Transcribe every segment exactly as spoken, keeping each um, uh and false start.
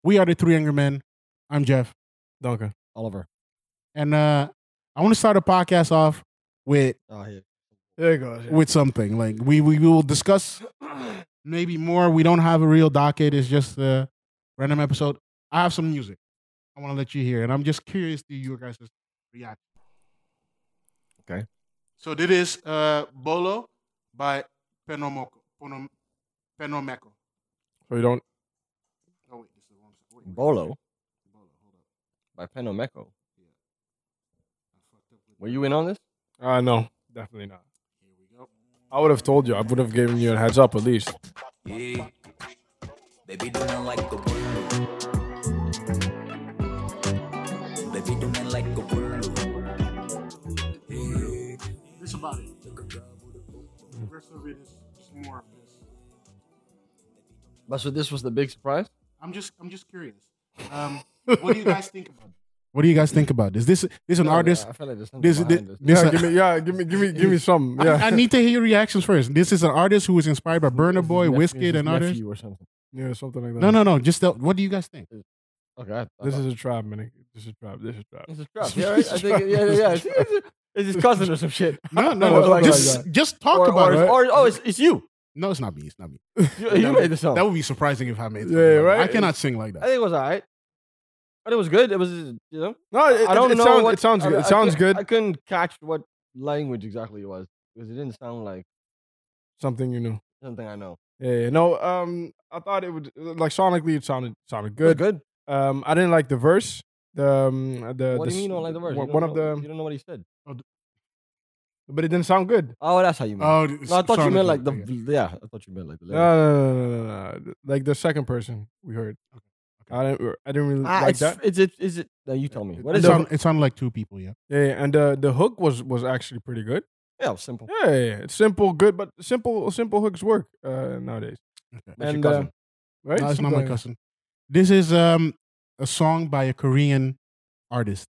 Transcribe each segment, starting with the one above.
We are the Three Younger Men. I'm Jeff. Duncan. Oliver. And uh, I want to start a podcast off with Oh, here. There you go. Yeah. with something. Like we, we will discuss maybe more. We don't have a real docket. It's just a random episode. I have some music I want to let you hear. And I'm just curious to your guys' reaction. Okay. So this is uh, Bolo by Penomoko. Penom- Penomeko. So you don't. Oh, wait. This is the wrong side. Wait, wait. Bolo Bolo, hold up. by Penomeko. Yeah. I fucked up with Were you in on this? Uh, no, definitely not. Here we go. I would have told you. I would have given you a heads up at least. Yeah. Baby, do not like a bullo. Baby, do not like a bullo. Yeah. This is about it. The rest of it is just more of this. But so this was the big surprise? I'm just I'm just curious. Um, what do you guys think about it? What do you guys think about this? This, this is an No, artist. I feel like there's something This, this, behind this. this Yeah, a- give me. Yeah, give me. Give me. Give me some. I- Yeah. I, need to hear your reactions first. This is an artist who was inspired by Burna Boy, Nephew- Wizkid, and others. nephew or something. Yeah, something like that. No, no, no. Just tell, what do you guys think? Okay. I, I This thought- is a trap, man. This is a trap. This is a trap. This is trap. Yeah, right? I think. Yeah, yeah, yeah. It's, it's, it's his cousin or some shit. No, no, No, no. like just, that. just talk or, about or, it. or, oh, it's, it's you. No, it's not me. It's not me. You, you made the song. That would be surprising if I made it. Yeah, right? I cannot sing like I that. think it was alright. But it was good. It was, you know. No, it, I don't it, it know. sounds. what, It sounds I- good. I It sounds couldn't- good. I couldn't catch what language exactly it was because it didn't sound like Something you know. something I know. Yeah, yeah. No. Um, I thought it would like sonically. It sounded sounded Good. good. Good. Um, I didn't like the verse. The um, the What the do you mean you s- don't like the verse? One You one don't of know- the, You don't know what he said. but it didn't sound good. Oh, that's how you mean. Oh, no, I thought you meant like the. Yeah, I thought you meant like the. No, lyrics. no, no, no, no, no. Like the second person we heard. Okay. I didn't. I didn't really Ah, like it's, that. Is it? Is it? No, you tell me. What It, is it? sound, it sounded like two people, yeah. Yeah, yeah, and the the hook was was actually pretty good. Yeah, it was simple. Yeah, yeah, yeah. It's simple, good, but simple simple hooks work uh, nowadays. Okay. That's your And uh, cousin. right? No, it's not my Sometimes. cousin. This is um a song by a Korean artist.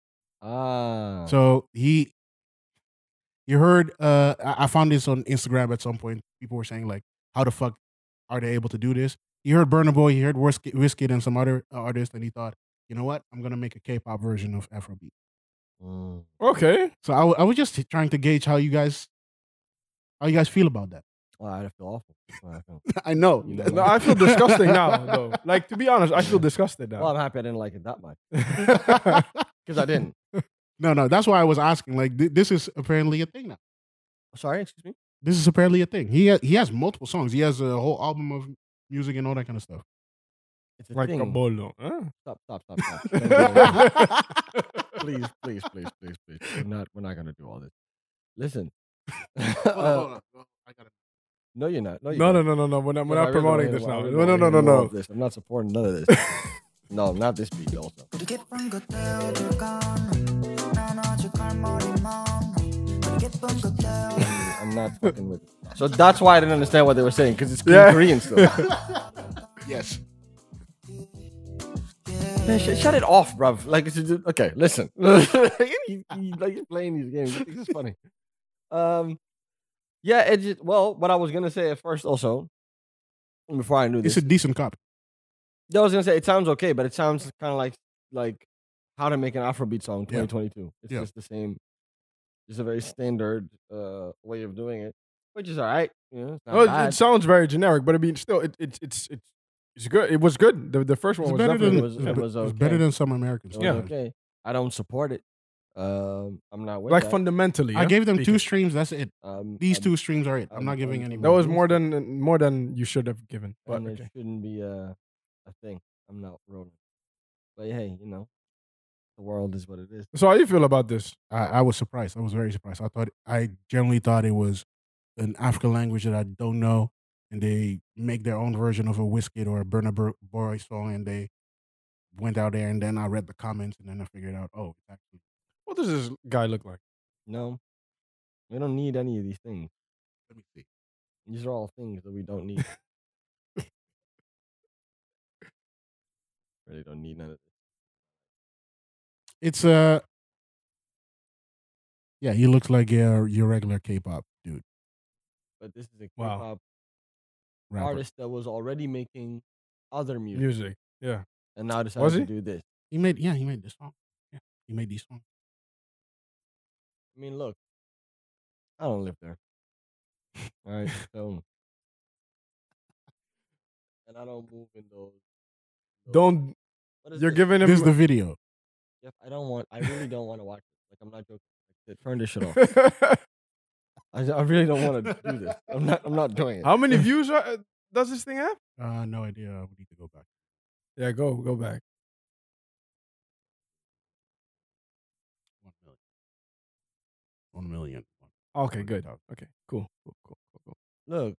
Ah. So he, you heard, uh, I I found this on Instagram at some point. People were saying like, how the fuck are they able to do this? He heard Burna Boy, he heard Wizkid Wizkid and some other uh, artists, and he thought, you know what? I'm gonna make a K-pop version of Afrobeat. Mm. Okay. So I, w- I was just trying to gauge how you guys, how you guys feel about that. Well, I feel awful. That's how I feel. I know. You know No, I feel disgusting now, though. Like to be honest, I feel disgusted Well, now. I'm happy I didn't like it that much because I didn't. no, no. That's why I was asking. Like, th- this is apparently a thing now. Sorry, excuse me. This is apparently a thing. He ha- he has multiple songs. He has a whole album of music and all that kind of stuff. It's a Like thing. a bolo. Huh? Stop, stop, stop, stop. please, please, please, please, please. We're not, we're not gonna do all this. Listen. Hold on, Uh, hold on. Oh, I gotta. no, you're not. No, you're No, not. no, no, no, no. We're not, we're No, I not really promoting don't this wanna- I now. really No, no, don't no, wanna no, hear more no. of this. I'm not supporting none of this. No, not this beat also. 우리 깊은 곳 태워줄까 난 아직 할 말이 많아 우리 깊은 곳 태워 I'm not fucking with it. So that's why I didn't understand what they were saying because it's Yeah. Korean still. Yes. Man, sh- shut it off, bruv. Like, it's just, okay, listen. you, you, like you're playing these games. This is funny. Um, yeah, it just, well, what I was gonna say at first, also, before I knew It's this, a decent copy. I was gonna say it sounds okay, but it sounds kind of like like how to make an Afrobeat song, Yeah. twenty twenty-two. It's Yeah. just the same, just a very standard uh way of doing it, which is all right. You know, it's not Oh, it, bad. it sounds very generic, but I mean, still, it, it, it's it's it's good. It was good. The the first one It's was better definitely than was- it's it be- was it's okay. better than some Americans. It was yeah. okay. I don't support it. Um, I'm not with like that. fundamentally. I yeah? gave them two Speaking. streams. That's it. Um, These um, two streams are it. I'm um, not giving um, any um, That more. was more than more than you should have given. But and it okay. shouldn't be a a thing. I'm not rolling. But hey, you know, the world is what it is. So how you feel about this? I, I was surprised. I was very surprised. I thought I generally thought it was an African language that I don't know, and they make their own version of a Wizkid or a Burna Bur- Boy song, and they went out there, and then I read the comments, and then I figured out, oh, it's actually What does this guy look like? No, we don't need any of these things. let me see. These are all things that we don't need. Really don't need none of this. It's uh yeah, he looks like your your regular K-pop dude. But this is a Wow. K-pop Rapper. artist that was already making other music. Music. Yeah. and now decided Was to he? do this. He made yeah, he made this song. Yeah, he made these songs. I mean, look, I don't live there. All right, so and I don't move in those. those- Don't. What is You're this? giving him. This is the video. Jeff, I don't want. I really don't want to watch it. Like I'm not joking. Like, turn this shit off. I, I really don't want to do this. I'm not. I'm not doing it. How many views are, does this thing have? Uh, no idea. We need to go back. Yeah, go go back. One million. One million. Okay, One good. thousand. Okay, cool, cool, cool, cool, cool. Look,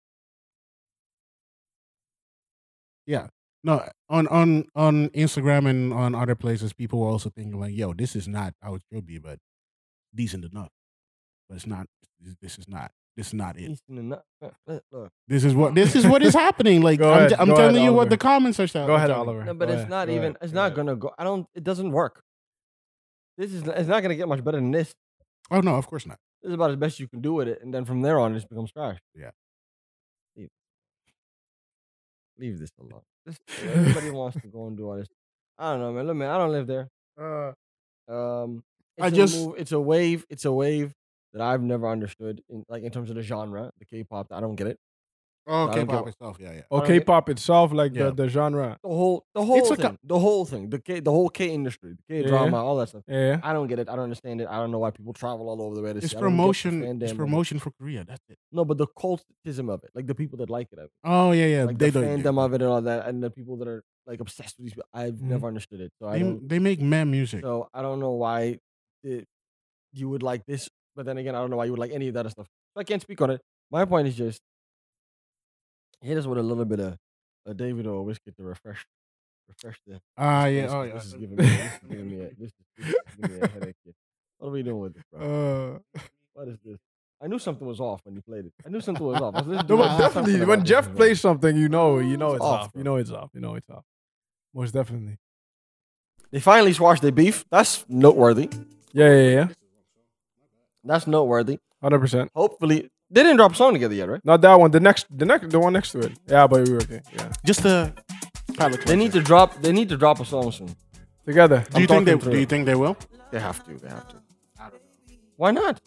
Yeah. No, on on on Instagram and on other places, people were also thinking like, "Yo, this is not how it should be, but decent enough." But it's not. This, this is not. This is not it. decent enough. Look, look. This is what. This is what is happening. Like Go I'm, ahead, t- I'm go telling ahead, you what Oliver. the comments are saying. Go ahead, telling me. Oliver. No, but Go it's ahead, not go even. ahead, It's go not ahead. gonna go. I don't. It doesn't work. This is. It's not gonna get much better than this. Oh no, of course not. This is about as best you can do with it, and then from there on, it just becomes trash. Yeah. Leave, leave this alone. This, everybody wants to go and do all this. I don't know, man. Look, man. I don't live there. Uh, Um, I it's a just- move, it's a wave. It's a wave that I've never understood. In like in terms of the genre, the K-pop. I don't get it. Oh, I don't K-pop get- itself. Yeah, yeah. don't okay, get- pop itself, like Yeah. the, the genre. The whole, the whole It's a thing, co- the whole thing, the K, the whole K industry, the K Yeah. drama, all that stuff. Yeah. I don't get it. I don't understand it. I don't know why people travel all over the way to It's see. I don't get the promotion. fandom It's of it. promotion for Korea. That's it. No, but the cultism of it, like the people that like it, of it, Oh yeah, yeah. like they the don't. fandom of it and all that, and the people that are like obsessed with these. people, I've Mhm. never understood it. So I They, don't. they make mem music. So I don't know why it, you would like this, but then again, I don't know why you would like any of that other stuff. So I can't speak on it. My point is just hit us with a little bit of a David or a whiskey to refresh, refresh the. Ah this, yeah. this- Oh yeah. This is giving me, this is giving me, a, this is, this is giving me a headache. Here. What are we doing with this, bro? Uh, What is this? I knew something was off when you played it. I knew something was off. I was listening no, to but it, definitely, something when about Jeff this was plays something, you know, you know It's it's off, off. bro. You know it's off. You know it's off. Most definitely. They finally squashed their beef. That's noteworthy. Yeah, yeah, yeah. That's noteworthy. Hundred percent. Hopefully, they didn't drop a song together yet, right? Not that one. The next, the next, the one next to it. Yeah, but we were okay. Yeah, Just a palate They need to drop. They need to drop a song soon. together. Do you I'm think they? talking through Do you it. think they will? They have to. They have to. Why not?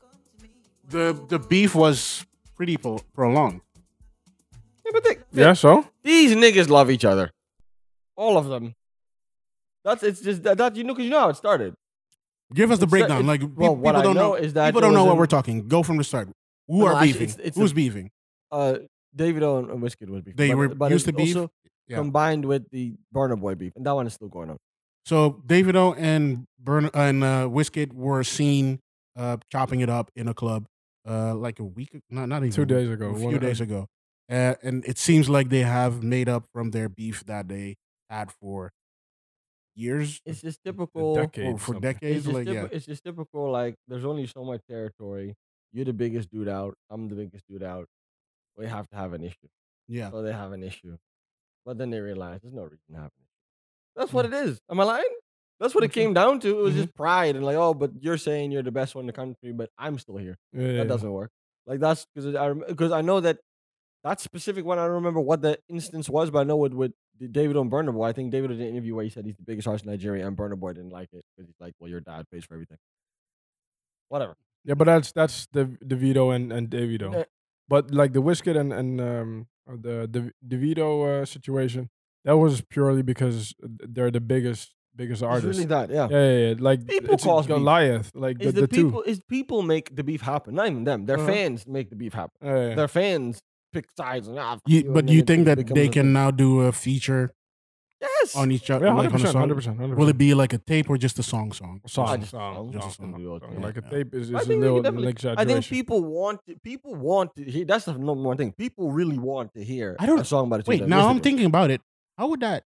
The the beef was pretty pro- prolonged. Yeah, but they, they- Yeah. So these niggas love each other. All of them. That's it's just that, that you know because you know how it started. Give us the It's- breakdown. it's- Like well, pe- what people I don't know know. is that people there don't know was what an- we're talking. Go from the start. Who No, are actually, beefing? it's- it's Who's a- beefing? Uh, Davido and, and Wizkid was beef. They but, were but used it's to beef? also Yeah. combined with the Burna Boy beef, and that one is still going on. So Davido and Burn and uh, Wizkid were seen uh, chopping it up in a club uh, like a week, not not even Two a days week, ago. a few One- days ago, uh, and it seems like they have made up from their beef that they had for years, It's just a typical. decade. or for something. decades. It's just, Like typi- yeah, it's just typical. Like there's only so much territory. You're the biggest dude out. I'm the biggest dude out. We have to have an issue. yeah. So they have an issue. But then they realize there's no reason to have an issue. That's what it is. Am I lying? That's what it came down to. It was just pride and like, oh, but you're saying you're the best one in the country, but I'm still here. Yeah, yeah, That doesn't work. Like that's because I because I know that that specific one. I don't remember what the instance was, but I know with with the David and Burna Boy. I think David did an interview where he said he's the biggest artist in Nigeria, and Burna Boy didn't like it because he's like, well, your dad pays for everything. Whatever. Yeah, but that's that's the the Vito and and Davido. Yeah. But like the Wizkid and and um uh, the the Davido uh, situation, that was purely because they're the biggest biggest It's artists. really that, yeah. Yeah, yeah, yeah. Like People it's cause beef. Goliath. Like the, Is the, the, people two. is people make the beef happen? Not even them. Their Uh-huh. fans make the beef happen. Yeah, yeah. Their fans pick sides and ah, fuck You, you, but and do you then it think that becomes they a can thing. now do a feature Yes. on each other, Yeah, like hundred on a percent, song? hundred percent, hundred Will percent. it be like a tape or just a song? Song. Song, just song, song, song, just song, gonna do it, song. yeah. Like a Yeah. tape is, is I a think they little, could definitely- little I exaggeration. think people want to, people want to hear. That's the number one thing. People really want to hear I don't- a song by the two Wait, of them. now Yes, they I'm do. thinking about it. How would that?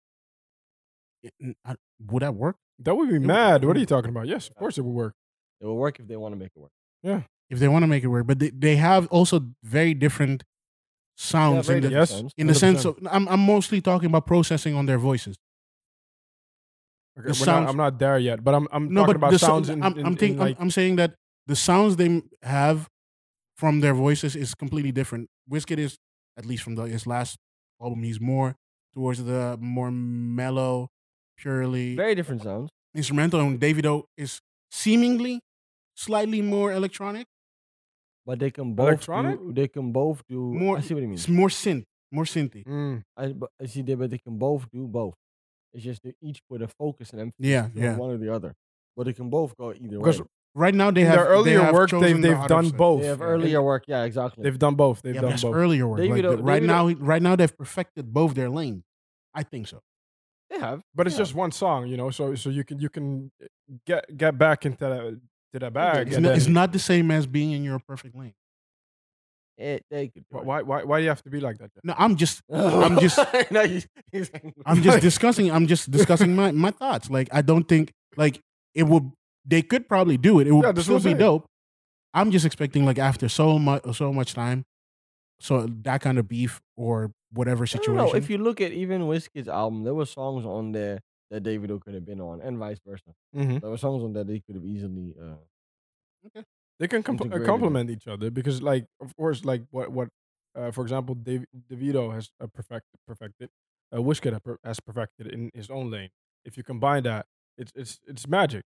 I- Would that work? That would be would- mad. it What are would- you talking about? Yes, of course it would work. It will work if they want to make it work. If they want to make it work, but they, they have also very different sounds very in the, different Yes. sounds. in the one hundred sense percent. of I'm I'm mostly talking about processing on their voices. Okay, the we're sounds- not, I'm not there yet, but I'm I'm No, talking but about the so- sounds in, I'm in, I'm, in think, like I'm I'm saying that the sounds they have from their voices is completely different. Wizkid is, at least from the, his last album, he's more towards the more mellow, purely Very different sounds. instrumental, and Davido is seemingly slightly more electronic, But they can both Electronic? do. They can both do. more. I see what you mean. It's more synth, more synthy. Mm. I, but I see, they, but they can both do both. It's just they each put a focus and emphasis Yeah, on yeah. one or the other. But they can both go either Because way. Right now they in have their earlier they have work, they've chosen the they've other done side. both. They have Yeah. earlier work, yeah, exactly. They've done both. They've Yeah, but done that's both. earlier work. Like, Davido- the- right Davido- now, right now they've perfected both their lanes. I think so. They have, But it's yeah. just one song, you know. So so you can you can get get back into that to that bag. It's and not, it's then- not the same as being in your perfect lane. It, they could. do Wh- it. Why why why do you have to be like that? Then? No, I'm just I'm just No, you- he's- I'm just discussing. I'm just discussing my, my thoughts. Like I don't think like it would. They could probably do it. It would Yeah, that's still what I'm be saying. dope. I'm just expecting like after so much so much time, so that kind of beef or whatever I situation. don't know. If you look at even Wizkid's album, there were songs on there that Davido could have been on, and vice versa. Mm-hmm. There were songs on there they could have easily. Uh, They can compl- uh, Integrated. complement each other because, like, of course, like what what, uh, for example, Dav- Davido has uh, perfected perfected, uh, Wizkid ha- per- has perfected in his own lane. If you combine that, it's it's it's magic.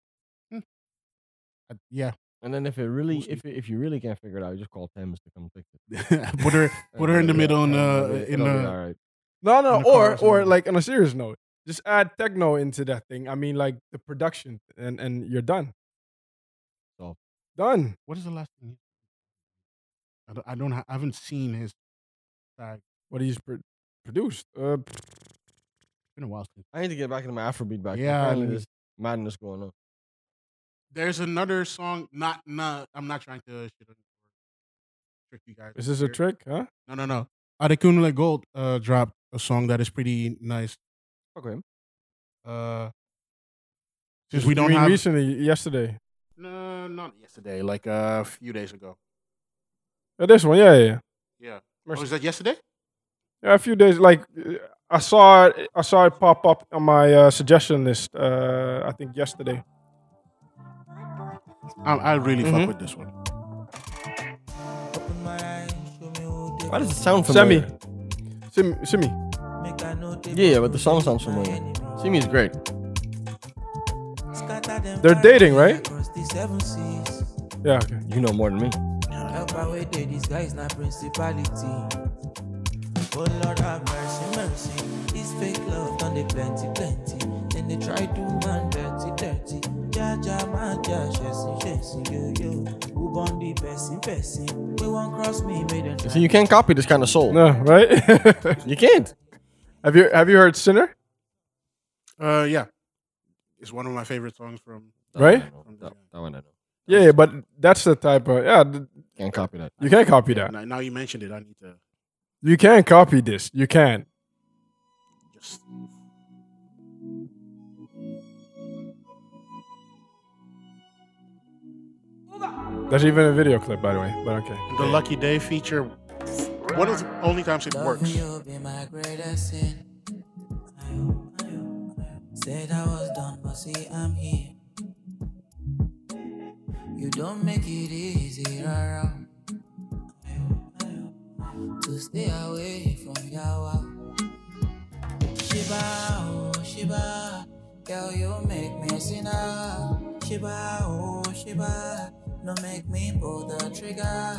Uh, yeah, and then if it really, We'll see. if it, if you really can't figure it out, you just call Thames to come fix it. put her put her in the Yeah, middle in and the it'll be- in it'll be the. all right. No, no, In the or chorus or and- like on a serious note, just add techno into that thing. I mean, like the production, and and you're done. Solved. Done. What is the last thing? he- I don't. I, don't ha- I haven't seen his. Tag. What he's pro- produced. Uh, It's been a while since. I need to get back into my Afrobeat back. Yeah, Apparently I mean- there's madness going on. There's another song. Not not. I'm not trying to shit on trick you guys. is this a here. trick? Huh? No, no, no. Adekunle Gold uh, dropped a song that is pretty nice. Fuck with him. Uh, since we You don't mean have recently, yesterday. no, not yesterday, like uh, a few days ago. Uh, this one, yeah, yeah, yeah. Yeah. Mercy. Oh, was that yesterday? Yeah, a few days. Like uh, I saw it. I saw it pop up on my uh, suggestion list. Uh, I think yesterday. I, I really Mhm. fuck with this one. Why does it sound Semi. familiar? Sim, Simi. Yeah, yeah, but the song sounds familiar. Simi is great. They're dating, right? Yeah. Okay. You know more than me. Help away there, this guy is not principality. Oh Lord have mercy, mercy. This fake love done they plenty, plenty. Then they try to man dirty, dirty. Ja ja man ja, shesi, shesi, yo yo. Who born the person, person? We won't cross me, made them. So you can't copy this kind of soul. No, right? You can't. have you have you heard Sinner? Uh, yeah, it's one of my favorite songs from. That Right? one I know. That, that one I know. Yeah, yeah, but that's the type of yeah. th- Can't copy that. You can't copy that. Now, now you mentioned it, I need to You can't copy this. You can. just. There's even a video clip, by the way. But okay. The Lucky Day feature. One of the only times it works. You be my greatest sin. Said I was done, but see I'm here. You don't make it easy around to stay away from Yawa. Shiba, oh Shiba, girl you make me sinner. Shiba, oh Shiba, no make me pull the trigger.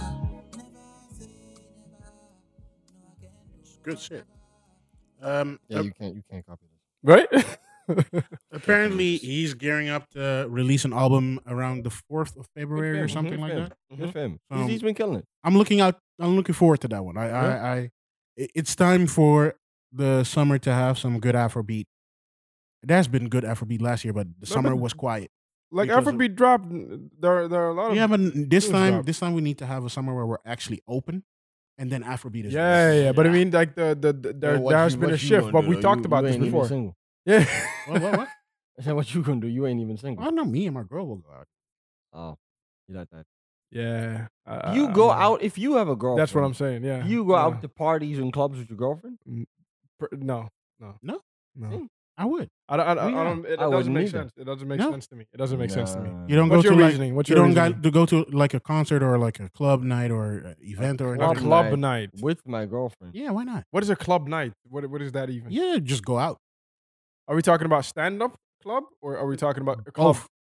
Good shit. Um, Yeah, uh, you can't. You can't copy this. Right? apparently he's gearing up to release an album around the fourth of February or him, something good like for him. that. Good for him. He's- Um, he's been killing it. I'm looking out. I'm looking forward to that one. I, I, I, it- it's time for the summer to have some good Afrobeat. There's been good Afrobeat last year, but the No, summer but- was quiet. like Because of- Afrobeat dropped. There, there are a lot of Yeah, but this tunes time, dropped. this time we need to have a summer where we're actually open, and then Afrobeat is. Yeah, yeah, yeah. But I mean, like the the, the there, Well, what there has you- been what a you shift. gonna But do, we though? talked You- about you this ain't even before. single. Yeah. what, what, what? I said, what you gonna do? You ain't even single. I know me and my girl will go out. Oh, you like that? Yeah. uh, You uh, go um, out if you have a girlfriend. That's what I'm saying. Yeah. You go Yeah. out to parties and clubs with your girlfriend. Pr- No. No. No? No. Mm. I would. I don't. I, don't- Yeah. I don't it, I it doesn't wouldn't make either. sense. It doesn't make No. sense to me. It doesn't make sense to me. Nah. You don't What's go your to like reasoning? What's you your don't reasoning? got to go to like a concert or like a club night or uh, event or A A club anything. club night. night. with my girlfriend. Yeah, why not? What is a club night? What What is that even? Yeah, just go out. Are we talking about stand up club or are we talking about a club? Both.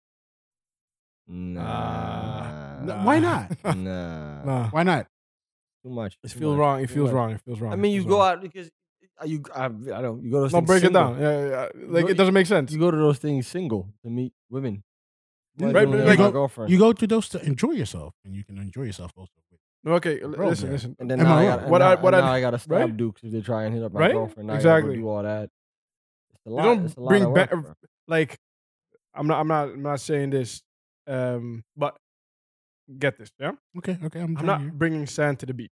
Nah. No, why not? Nah. Nah. Why not? Too much. It too feels much, wrong. It too feels much. wrong. It feels wrong. I mean, It you feels go wrong. out because uh, you. I, I don't. You go to. those No, things break it single. down. Yeah, yeah, yeah. Like go- it doesn't make sense. You go to those things single to meet women. Why Right, don't but you like- have a You girlfriend. You go to those to enjoy yourself, and you can enjoy yourself also. No, okay, l- Bro, listen, man. listen. and then Am now I I wrong? got What now, I- what and I- now I got to stab right? dukes if they try and hit up my Right? girlfriend. Now I Exactly. gotta do all that. It's a You lot. don't it's a lot bring of work, back- bro. Like, I'm not. I'm not. I'm not saying this. Um, but get this. Yeah, Okay, okay. I'm, I'm trying to hear. not bringing sand to the beach.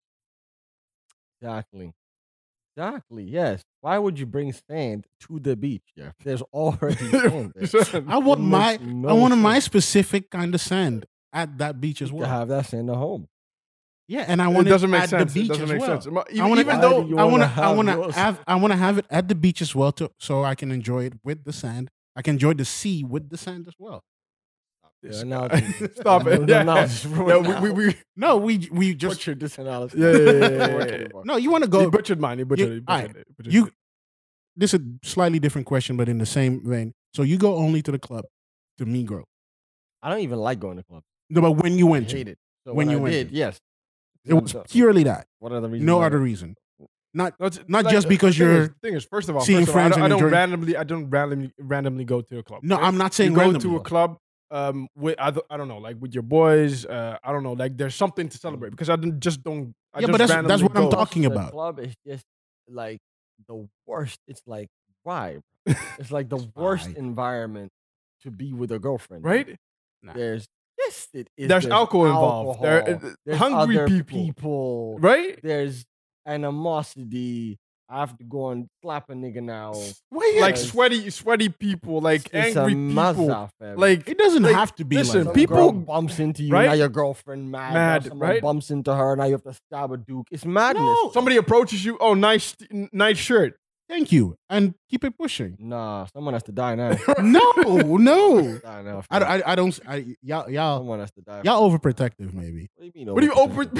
Exactly. Exactly. Yes. Why would you bring sand to the beach? Yeah. There's already sand there. I want It my makes no I want my sense. specific kind of sand at that beach as You well. have that sand at home. Yeah, and I It want it, doesn't make at sense. the It beach doesn't as make well. sense. Mo- I Even, wanna- even Why though do you I want wanna to I have want to yours? have I want to have it at the beach as well too, so I can enjoy it with the sand. I can enjoy the sea with the sand as well. Yeah, analogy- Stop it. The Yeah, analogy's yeah, ruined we, we, now. we, No, we we just Butchered this analogy. Yeah, yeah, yeah, yeah, Don't yeah, work yeah. anymore. no. You want to you go? butchered mine. You butchered You- it. You alright, butchered it. butchered You it. this is a slightly different question, but in the same vein. So you go only to the club to meet girl. I don't even like going to clubs. No, but when you I went to, hate it. So When when, you I went did, to. yes. it was So- purely that. What other reason? No why other not? reason. Not No, it's- not like, just the because thing you're is, thing is, first of all, seeing first of all, I friends don't, and I don't enjoying- randomly, I don't randomly, randomly go to a club. no. right? I'm not saying you go randomly. to a club um with I, don't- I don't know, like with your boys. Uh, I don't know, like there's something to celebrate because I don't, just don't. I Yeah, just but that's- that's randomly what I'm go. talking The about. club is just like the worst. It's like why? It's like the It's worst fine. environment to be with a girlfriend. Right? Nah. There's yes, it is. There's alcohol involved. There- alcohol, uh, there's hungry other people. people. Right? There's animosity. I have to go and slap a nigga now. Wait, Like Yes. sweaty, sweaty people, like It's a angry people. mazza, fam. Like it doesn't like, have to be listen, like Some that. people- girl bumps into you, right? now your girlfriend mad. Mad, now someone right? bumps into her, now you have to stab a duke. It's madness. No. somebody approaches you. Oh, nice, nice shirt. Thank you, and keep it pushing. Nah, someone has to die now. No, no. Die now, I, fam. I, I don't. I, y'all, y'all, Someone has to die. y'all overprotective, maybe. What do you mean? What do you overprotective? open?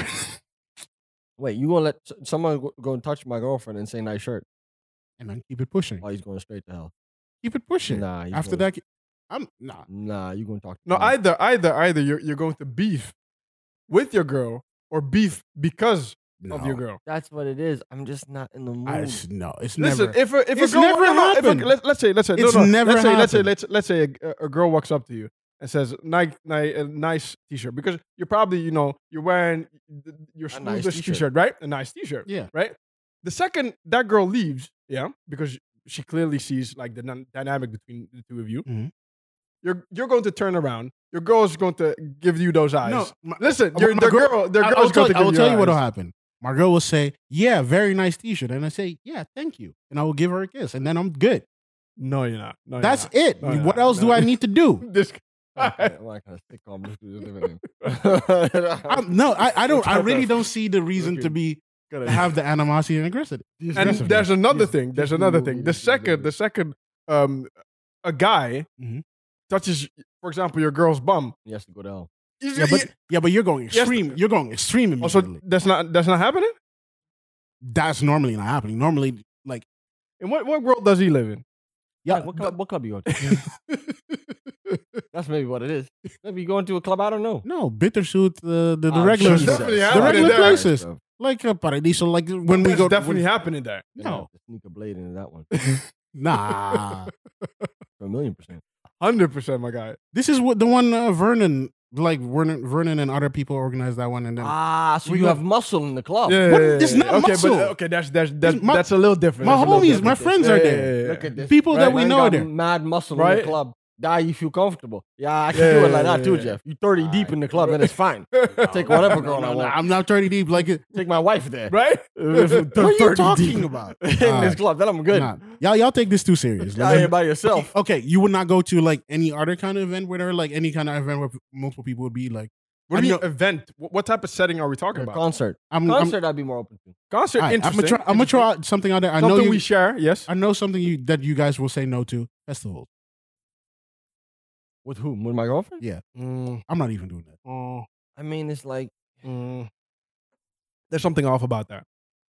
Wait, you gonna let s- someone go, go and touch my girlfriend and say nice shirt And then keep it pushing. while he's going straight to hell? Keep it pushing. Nah, he's After gonna- that, I'm nah. Nah, you gonna talk? To No, God. either, either, either you're you're going to beef with your girl or beef because No. of your girl. That's what it is. I'm just not in the mood. I, it's- no, it's Listen, never. if a if It's a girl, never no, no, if a- happened. let, let's say let's say It's no, no, never let's say let's say happened. let's let's say a, a girl walks up to you and says Nike, Nike a nice t-shirt because you're probably you know you're wearing th- your A nice smoothest t-shirt. t-shirt, right? A nice t-shirt, Yeah. right? The second that girl leaves, yeah, because she clearly sees like the non- dynamic between the two of you. Mhm. You're you're going to turn around. Your girl is going to give you those eyes. No, my- Listen, my- your my the girl- girl, the I- girl's I'll tell, going to I give will you tell you what'll eyes. happen. My girl will say, "Yeah, very nice T-shirt," and I say, "Yeah, thank you," and I will give her a kiss, and then I'm good. No, you're not. No, you're That's not. it. No, you're what not. else do No. I need to do? This Okay, I'm not gonna stick on this dude's living room. I'm, no, I, I don't. I Stop really that. don't see the reason to Okay. be to have the animosity and aggressive. And aggressiveness. there's another Yes, thing. There's yes, another you- thing. you- The you- second, the second, um, a guy Mhm. touches, for example, your girl's bum. He has to go down. He's- Yeah, he- but yeah, but you're going Yes. extreme. You're going extreme also, immediately. that's not that's not happening. That's normally not happening. Normally, like In what, what world does he live in? yeah, Like, what club? What club you go to? That's maybe what it is. Maybe you going to a club. I don't know. no Bittersuit, uh, the the Oh, regular, Jesus. Definitely the happening regular there. places like uh, Paradiso. Like when we That's go, definitely when- happening there. no, sneak a blade into that one nah. for a million percent. Hundred percent, my guy. This is what the one uh, Vernon, like Vernon, Vernon and other people organized that one, and then Ah, so We you go- have muscle in the club. Yeah, What? yeah, yeah, It's yeah. not okay, muscle. but uh, okay, that's that's that's, my- that's a little different. my That's a little homies, my different. friends Yeah, are yeah, there. yeah, yeah. Look at this. people that Right, we Man know got are there. mad muscle in Right? the club. Yeah, you feel comfortable. Yeah, I can Yeah, do it yeah, like that yeah, too, yeah. Jeff. You thirty deep in the club, then it's fine. Take whatever girl No, I no, want. I'm not thirty deep. Like it. Take my wife there. Right? If it's What are you thirty talking deep about? in this Alright. club, then I'm good. Nah. Y'all, y'all take this too serious. You're out here by yourself. Okay, you would not go to like any other kind of event where there like any kind of event where p- multiple people would be like What I do you mean know- event? What, what type of setting are we talking A about? concert. I'm, I'm, Concert, I'd be more open to. Concert, alright, I'm interesting. gonna try. I'm gonna interesting. try out something out there. I Something know you. we share. Yes. I know something you that you guys will say no to. Festivals. With whom? With my girlfriend? Yeah, Mm, I'm not even doing that. mm, I mean, it's like mm. There's something off about that.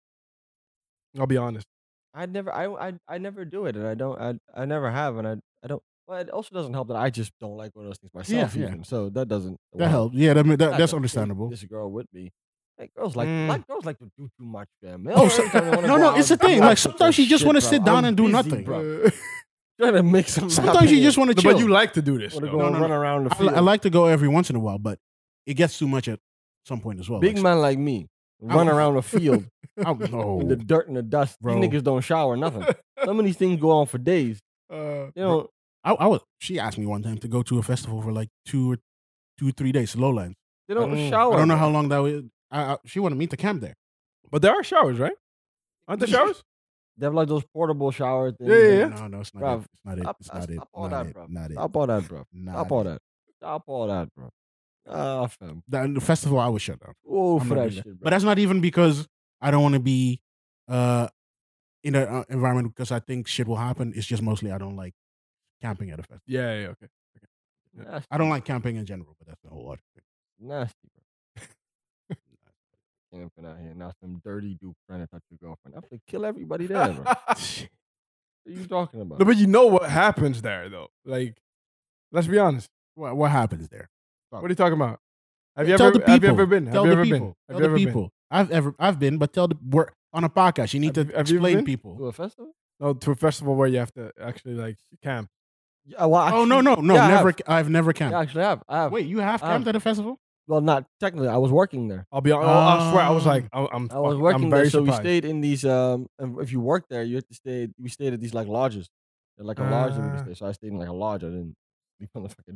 I'll be honest. I never, I, I, I never do it, and I don't, I, I never have, and I, I don't. But it also doesn't help that I just don't like one of those things myself, yeah. even. So that doesn't. That well, helps. Yeah, that, that, not that's gonna take understandable. This girl with me. Like girls like, Mm. like girls like to do too much, fam. Oh, so- no, no, it's the thing. Like sometimes you just want to sit down and do nothing. Bro. Trying to make some. Sometimes you just want to No, chill. but you like to do this. want to though. go No, and no, run no. around the I, field. I like to go every once in a while, but it gets too much at some point as well. Big like, man like me run Oh. around the field I, in the no, dirt and the dust. Bro. These niggas don't shower nothing. Some of these things go on for days. Uh, You know, I, I was. She asked me one time to go to a festival for like two or two, three days. Lowlands. they don't Mm. shower. I don't know how man. long that was. I, I, she wanted me to camp there. but there are showers, right? Aren't there showers? They have like those portable shower things. Yeah, yeah, yeah. No, no, it's not Bruv, it. It's not it. Stop, It's not it. stop all Not that, it. bro. Not it. Stop all that, bro. Not Stop all it. that. Stop all that, bro. Ah, fam. That, the festival, I was shut down. Oh, I'm for not that doing that. shit, bro. But that's not even because I don't want to be uh, in an uh, environment because I think shit will happen. It's just mostly I don't like camping at a festival. Yeah, yeah, okay. nasty. I don't like camping in general, but that's the whole other thing. Nasty, bro. Camping out here. Now some dirty dude trying to touch your girlfriend. I have to kill everybody there, bro. What are you talking about? No, but you know what happens there, though. Like, let's be honest. What, what happens there? What are you talking about? Have you Tell ever? the Have you people. ever been? Have Tell you the ever people. been? Have Tell you the ever been? people. I've ever I've been, but tell the we're on a podcast. You need Have to you- have you ever explain been? people. To a festival? No, to a festival where you have to actually like camp. Yeah, well, Oh no no actually- no yeah, I never have. I've never camped. Yeah, actually, I have. I have. Wait, you have I camped have. at a festival? Well, not technically. I was working there. I'll be honest. I swear, I was like, I'm. I'm I was fuck- working I'm there, very so surprised. we stayed in these. Um, and if you work there, you have to stay. We stayed at these like lodges, They're like a lodge that we Ah. could stay. So I stayed in like a lodge. I didn't sleep on the fucking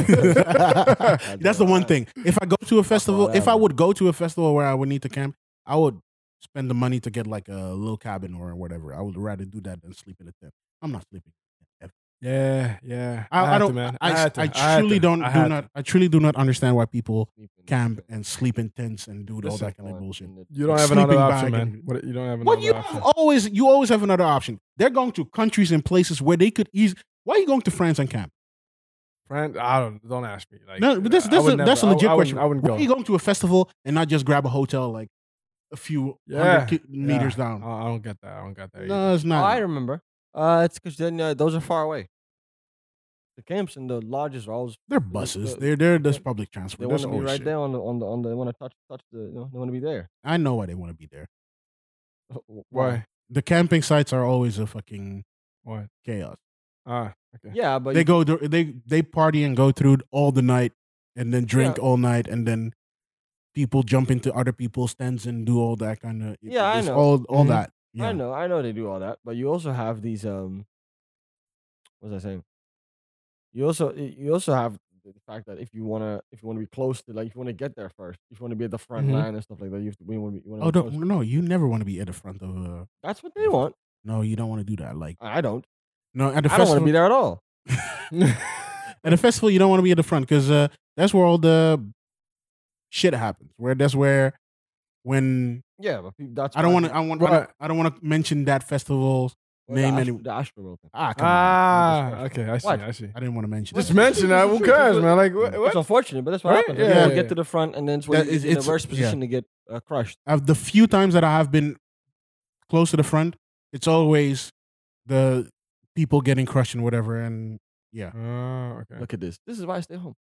dirt. That's the one thing. If I go to a festival, if I that. would go to a festival where I would need to camp, I would spend the money to get like a little cabin or whatever. I would rather do that than sleep in a tent. I'm not sleeping. Yeah, yeah. I, I, had to, don't. man. I, I, had to. I had truly to. don't. I do had not. to. I truly do not understand why people Sleeping camp in and sleep in tents and do all Listen, that kind of bullshit. in the- You don't have another sleeping option, bag man. and- What, you don't have another What you option. always you always have another option. They're going to countries and places where they could easily. Why are you going to France and camp? Friend, I don't. Don't ask me. Like, No, but that's I that's would a, that's a never- I- legit I question. wouldn't- I wouldn't Why go. are you going to a festival and not just grab a hotel like a few Yeah, hundred ki- meters yeah. down? I I don't get that. I don't get that. either. No, it's Oh, not. I remember. Uh, it's because then uh, those are far away. The camps and the lodges are always. They're buses. the- They're they're just yeah. public They transport. want That's to be always right shit. there on the on the on the. They want to touch touch the. You know, they want to be there. I know why they want to be there. Why? The camping sites are always a fucking Why? chaos. Ah, okay. Yeah, but They you- go dur- they they party and go through all the night and then drink Yeah. all night and then people jump into other people's tents and do all that kind of Yeah, I know. all all Mhm. that. Yeah. I know, I know they do all that, but you also have these. Um, what was I saying? You also you also have the fact that if you wanna if you wanna be close to like if you wanna get there first, if you wanna be at the front Mhm. line and stuff like that, you have to. You wanna be. You wanna Oh be no, close. no, you never want to be at the front of a. That's what they want. No, you don't want to do that. Like I don't. no, at the I don't want festival, to be there at all. at a festival, you don't want to be at the front because uh, that's where all the shit happens. Where that's where when Yeah, but people, that's. I don't why want to. I want. I Right. don't, I don't want to mention that festival's Or the name Astro- any. The Astroworld thing. Ah, come on. ah, okay. I see. What? I see. I didn't want to mention. Just that. mention that. Who cares, man? Like, what? It's what? unfortunate, but that's what Right? happens. Yeah, People yeah, get yeah. to the front, and then it's when That you is- get in a it's- worse yeah. position to get uh, crushed. Uh, the few times that I have been close to the front, it's always the people getting crushed and whatever. And yeah, Ah, okay. Look at this. This is why I stay home.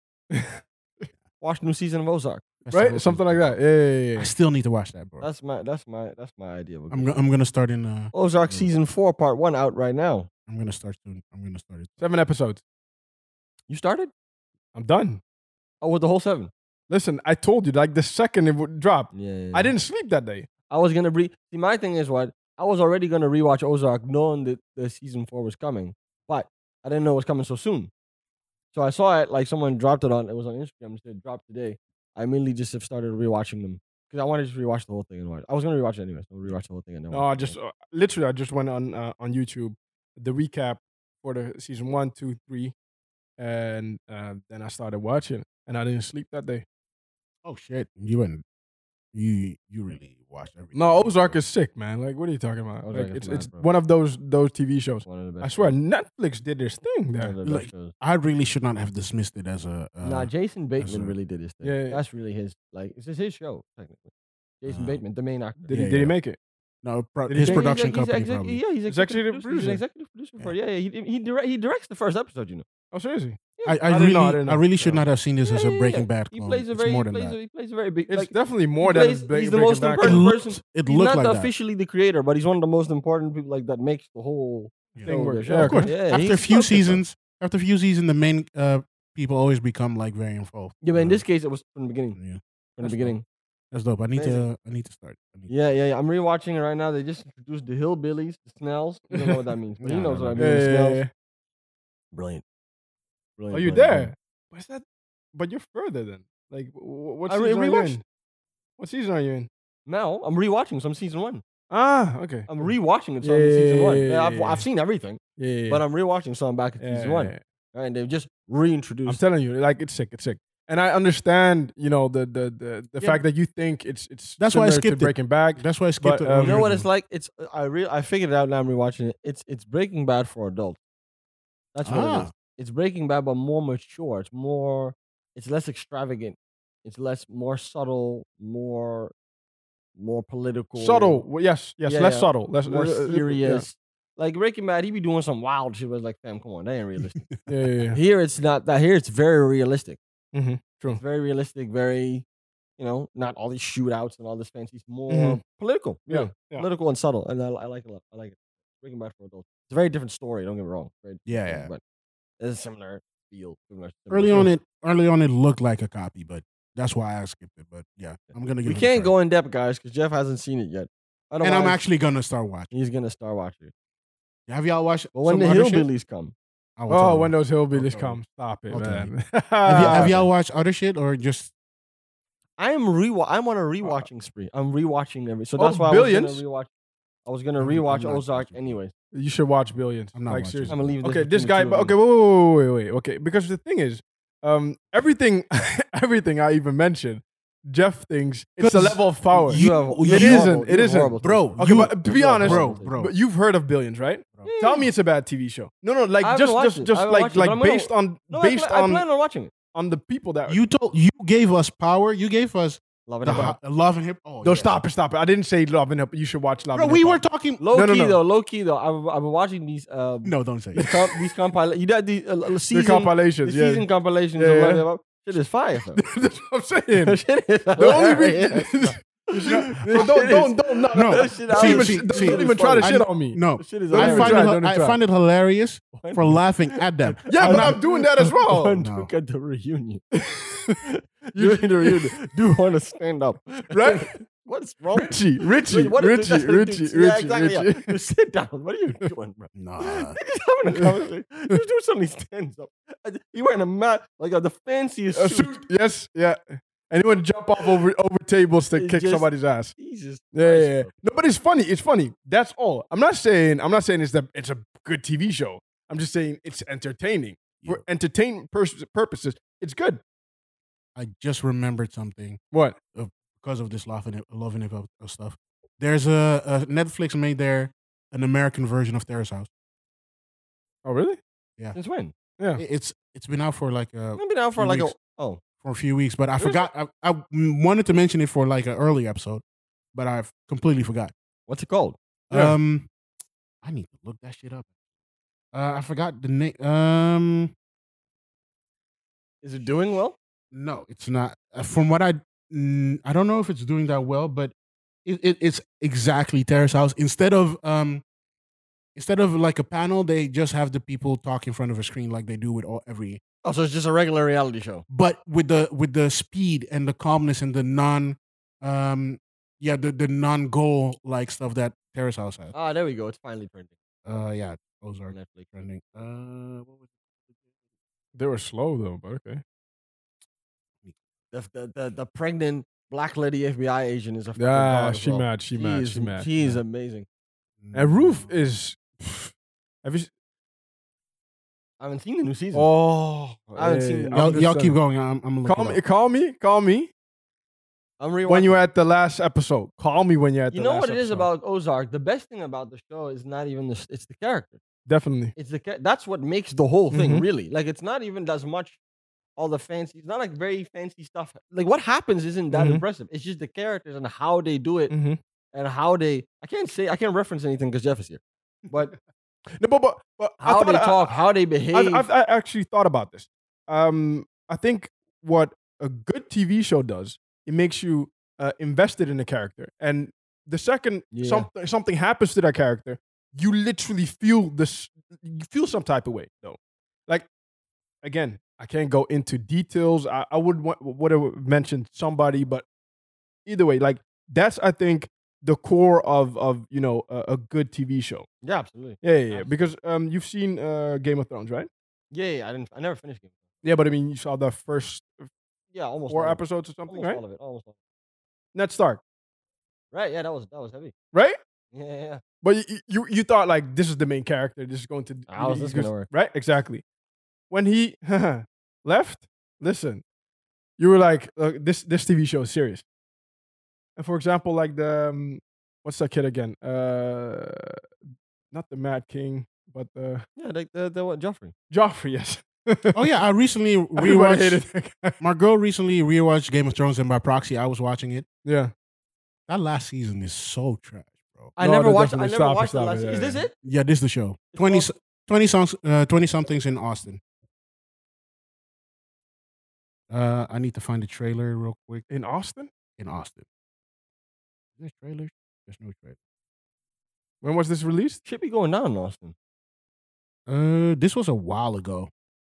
Watch new season of Ozark. Festival Right? Something like that. Yeah, yeah, I yeah. still need to watch that, bro. That's my that's my that's my idea. Of a I'm good- go- I'm gonna start in. Uh, Ozark Mm. season four, part one, out right now. I'm gonna start soon. I'm gonna start it. Seven episodes. You started? I'm done. Oh, with the whole seven. Listen, I told you, like the second it would drop, Yeah. I didn't sleep that day. I was gonna re. See, my thing is what I was already gonna rewatch Ozark, knowing that the season four was coming, but I didn't know it was coming so soon. So I saw it like someone dropped it on. It was on Instagram. It said drop today. I immediately just have started rewatching them because I wanted to just rewatch the whole thing and watch. I was gonna rewatch it anyway. So I'll rewatch the whole thing and then. No, watch I it. just uh, literally I just went on uh, on YouTube the recap for the season one, two, three, and uh, then I started watching, and I didn't sleep that day. Oh shit! You wouldn't. You you really watched everything. No, Ozark is sick, man. Like, what are you talking about? Ozark Like, is it's mad, it's bro. one of those those T V shows. One of the I best. swear, shows. Netflix did their thing One there. of the Like, best shows. I really should not have dismissed it as a. Uh, Nah, Jason Bateman a- really did his thing. Yeah, yeah. That's really his. Like, it's just his show technically. Jason Uh, Bateman, the main actor. Did Yeah, he did he yeah. make it? no, pro- Did he his change- production he's, he's company exec- probably. Yeah, he's Executive executive producer. He's producer. an executive producer for yeah. yeah he he, direct, he directs the first episode. You know. Oh, seriously? I, I, I didn't really, know, I didn't I know. really should No. not have seen this as Yeah, a yeah, Breaking yeah. Bad He clone. plays a It's very more he than plays, that. a, he plays a very big. It's like, definitely more he than plays- Break- he's the Breaking most Bad. It important looked, person. it He's looked not like the that. officially the creator, but he's one of the most important people like that makes the whole Yeah. Thing show work. the Yeah, show. of course. Yeah, After a he's few fucking fun. seasons, after a few seasons, the main uh, people always become like very involved. Yeah, but in Uh, this case, it was from the beginning. yeah, From the That's beginning. that's dope. I need Amazing. to, I need to start. I need Yeah, yeah, yeah. I'm rewatching it right now. They just introduced the Hillbillies, the Snells. You don't know what that means, but he Yeah, knows no, what I no. mean. Yeah, the yeah, Snells. yeah. Brilliant. Brilliant. Oh, you're brilliant, there. brilliant. What's that? But you're further then. Like, wh- wh- what I re- season are you rewatched. in? What season are you in? Now I'm rewatching some season one. Ah, okay. I'm rewatching it, so Yeah, I'm in season yeah, one. yeah, Yeah, yeah, I've, yeah. I've seen everything, Yeah, yeah, yeah. but I'm rewatching, so I'm back at Yeah, season yeah, one. yeah. Right, and they've just I'm reintroduced. telling you, like, it's sick. It's sick. And I understand, you know, the the the, the Yeah. fact that you think it's it's That's why I similar to skipped it. Breaking Bad. That's why I skipped But, it. um, You know what originally. it's like? It's I re- I figured it out now. I'm rewatching it. It's it's Breaking Bad for adults. That's what it Ah. is. It's Breaking Bad, but more mature. It's more. It's less extravagant. It's less more subtle. More more political. Subtle. Well, yes, yes, Yeah, less yeah. subtle. Less More uh, uh, uh, yeah. serious. Like Breaking Bad, he be doing some wild shit. Was like, fam, come on, that ain't realistic. Yeah, yeah, yeah. Here it's not that. Here it's very realistic. Mm-hmm. True. It's very realistic. Very, you know, not all these shootouts and all this fancy. It's more Mhm. political. Yeah, really. yeah. Political and subtle, and I, I like it a lot. I like it. Breaking Bad for adults. It's a very different story. Don't get me wrong. Very Yeah, different, yeah. But it's a similar feel. Similar, similar Early feel. on, it early on it looked like a copy, but that's why I skipped it. But yeah, I'm gonna give We it a can't try. go in depth, guys, because Jeff hasn't seen it yet. And I'm actually gonna start watching. He's gonna start watching it. Have y'all watched? But when some the other shit? hillbillies come, I will tell Oh, you. when those hillbillies Okay. come, stop it, Okay. man. Have, you, have y'all watched other shit or just? I am rewa- I'm on a rewatching spree. I'm rewatching every. So Uh, Oh, that's why Billions? I was gonna rewatch. I was gonna I'm- rewatch I'm not Ozark watching anyways. You should watch Billions. I'm not like watching seriously. I'm gonna leave. This Okay, between this the guy. two of But okay, them. wait, wait, wait, wait, wait. Okay, because the thing is, um, everything, everything I even mentioned, Jeff thinks it's a 'Cause level of power. you- have- it you have isn't, horrible- it you have isn't. horrible Bro, taste. Okay, you- but to be You have honest, bro, horrible taste. bro. but you've heard of Billions, right? Tell me it's a bad T V show. No, no, like I haven't just, watched just, it. I just haven't like, watched it, but like I'm gonna- based on, No, based I, pla- I on, plan on watching it. on the people that You told you gave us power. You gave us Love it. the Hip ho- Hop. love and hip. Oh, No, yeah. stop it, stop it. I didn't say Love and Hip. You should watch Love Bro, and we Hip were Hop. talking. Low No, no, key no. though, low key though. I've, I've been watching these. Uh, No, don't say these, it. com- these compilations. You got the uh, uh, The season. compilations, the yeah. season compilations. Yeah, of yeah. Love and Hip Hop. Shit is fire. fam. That's what I'm saying. Shit is The only hilarious. reason. This No, shit don't, is- don't, don't, no, No. That shit Don't is- even, see, don't see, even it's try to funny. shit I- on me. No, This shit is Don't I even hilarious. find try, it. don't even I try. find it hilarious One- for laughing at them. Yeah, I'm but not- I'm doing that as well. One No. look at the reunion. You in the reunion. Do want to stand up, Right? What's wrong? Richie, Richie, What is Richie, it? That's what it Richie, is. Richie, Yeah, exactly, yeah. Richie. You sit down. What are you doing, bro? Nah. Niggas having a conversation. This dude suddenly stands up. He wearing a mat like uh, the fanciest A suit. suit, yes, yeah. And he would jump off over over tables to It kick just- somebody's ass. Jesus. Yeah, yeah, Christ, yeah. bro. No, but it's funny. It's funny. That's all. I'm not saying. I'm not saying it's the. It's a good T V show. I'm just saying it's entertaining for entertainment pers- purposes. It's good. I just remembered something What? because of this love and hip, love and hip hop stuff. There's a, a Netflix made there an American version of Terrace House. Oh, really? Since when? Yeah. It- It's it's been out for like a I've been out for few like weeks. a. Oh. for a few weeks, but I Really? forgot. I, I wanted to mention it for like an early episode, but I completely forgot. What's it called? Yeah. Um, I need to look that shit up. Uh, I forgot the name. Um, Is it doing well? no, it's not. Uh, From what I, mm, I don't know if it's doing that well, but it, it it's exactly Terrace House. Instead of um, instead of like a panel, they just have the people talk in front of a screen like they do with all every. Oh, so it's just a regular reality show. But with the with the speed and the calmness and the non, um, yeah, the the non goal like stuff that Terrace House has. Ah, there we go. It's finally printing Uh, yeah, those are on Netflix. trending. Uh, what was They were slow though, but okay. The, the, the, the pregnant black lady F B I agent is a fucking Yeah, dog as she well. mad. She mad. is, She mad. She is amazing. it? And Roof is. Have you? s- I haven't seen the new season. Oh, I haven't seen hey, the- I'm Y'all, just y'all keep saying. going. I'm, I'm gonna look Call it me, up. call me, call me. I'm rewatching. when you're at the last episode. Call me when you're at You the know last what it is episode. about Ozark? The best thing about the show is not even the. It's the character. Definitely. It's the. cha- That's what makes the whole thing Mhm. really. Like it's not even as much. All the fancy. It's not like very fancy stuff. Like what happens isn't that Mhm. impressive. It's just the characters and how they do it Mm-hmm. and how they. I can't say. I can't reference anything because Jeff is here. But No, but, but, but I how thought they I- talk, how they behave. I've, I've I actually thought about this. Um, I think what a good T V show does, it makes you uh, invested in the character, and the second Yeah. something something happens to that character, you literally feel this. You feel some type of way, though. Like again, I can't go into details. I, I would want, would have mentioned somebody, but either way, like that's I think the core of of you know a, a good T V show. yeah, absolutely. Yeah, yeah, yeah. Because um, you've seen uh, Game of Thrones, right? Yeah, yeah. I didn't. I never finished Game. Yeah, but I mean, you saw the first Yeah, almost four all of it. episodes or something, Almost right? all of it. Almost all. Ned Stark, Right. Yeah, that was that was heavy. right? Yeah, yeah. yeah. But you, you you thought like this is the main character. This is going to How is he's this gonna goes- work? right? Exactly. When he left, listen, you were like, uh, this this T V show is serious. And for example, like the um, what's that kid again? Uh, not the Mad King, but the Yeah, like the the what Joffrey. Joffrey. Yes. Oh yeah, I recently Everybody hated rewatched. that guy. My girl recently rewatched Game of Thrones, and by proxy, I was watching it. Yeah. That last season is so trash, bro. I No, never no, watched. I definitely. never Stop it, watched the stop last. it, Is yeah, this yeah. it? Yeah, this is the show. It's twenty, called- twenty songs, uh, twenty somethings in Austin. Uh, I need to find the trailer real quick. In Austin? In Austin, is there trailers? There's no trailer. When was this released? Should be going down in Austin. Uh, this was a while ago.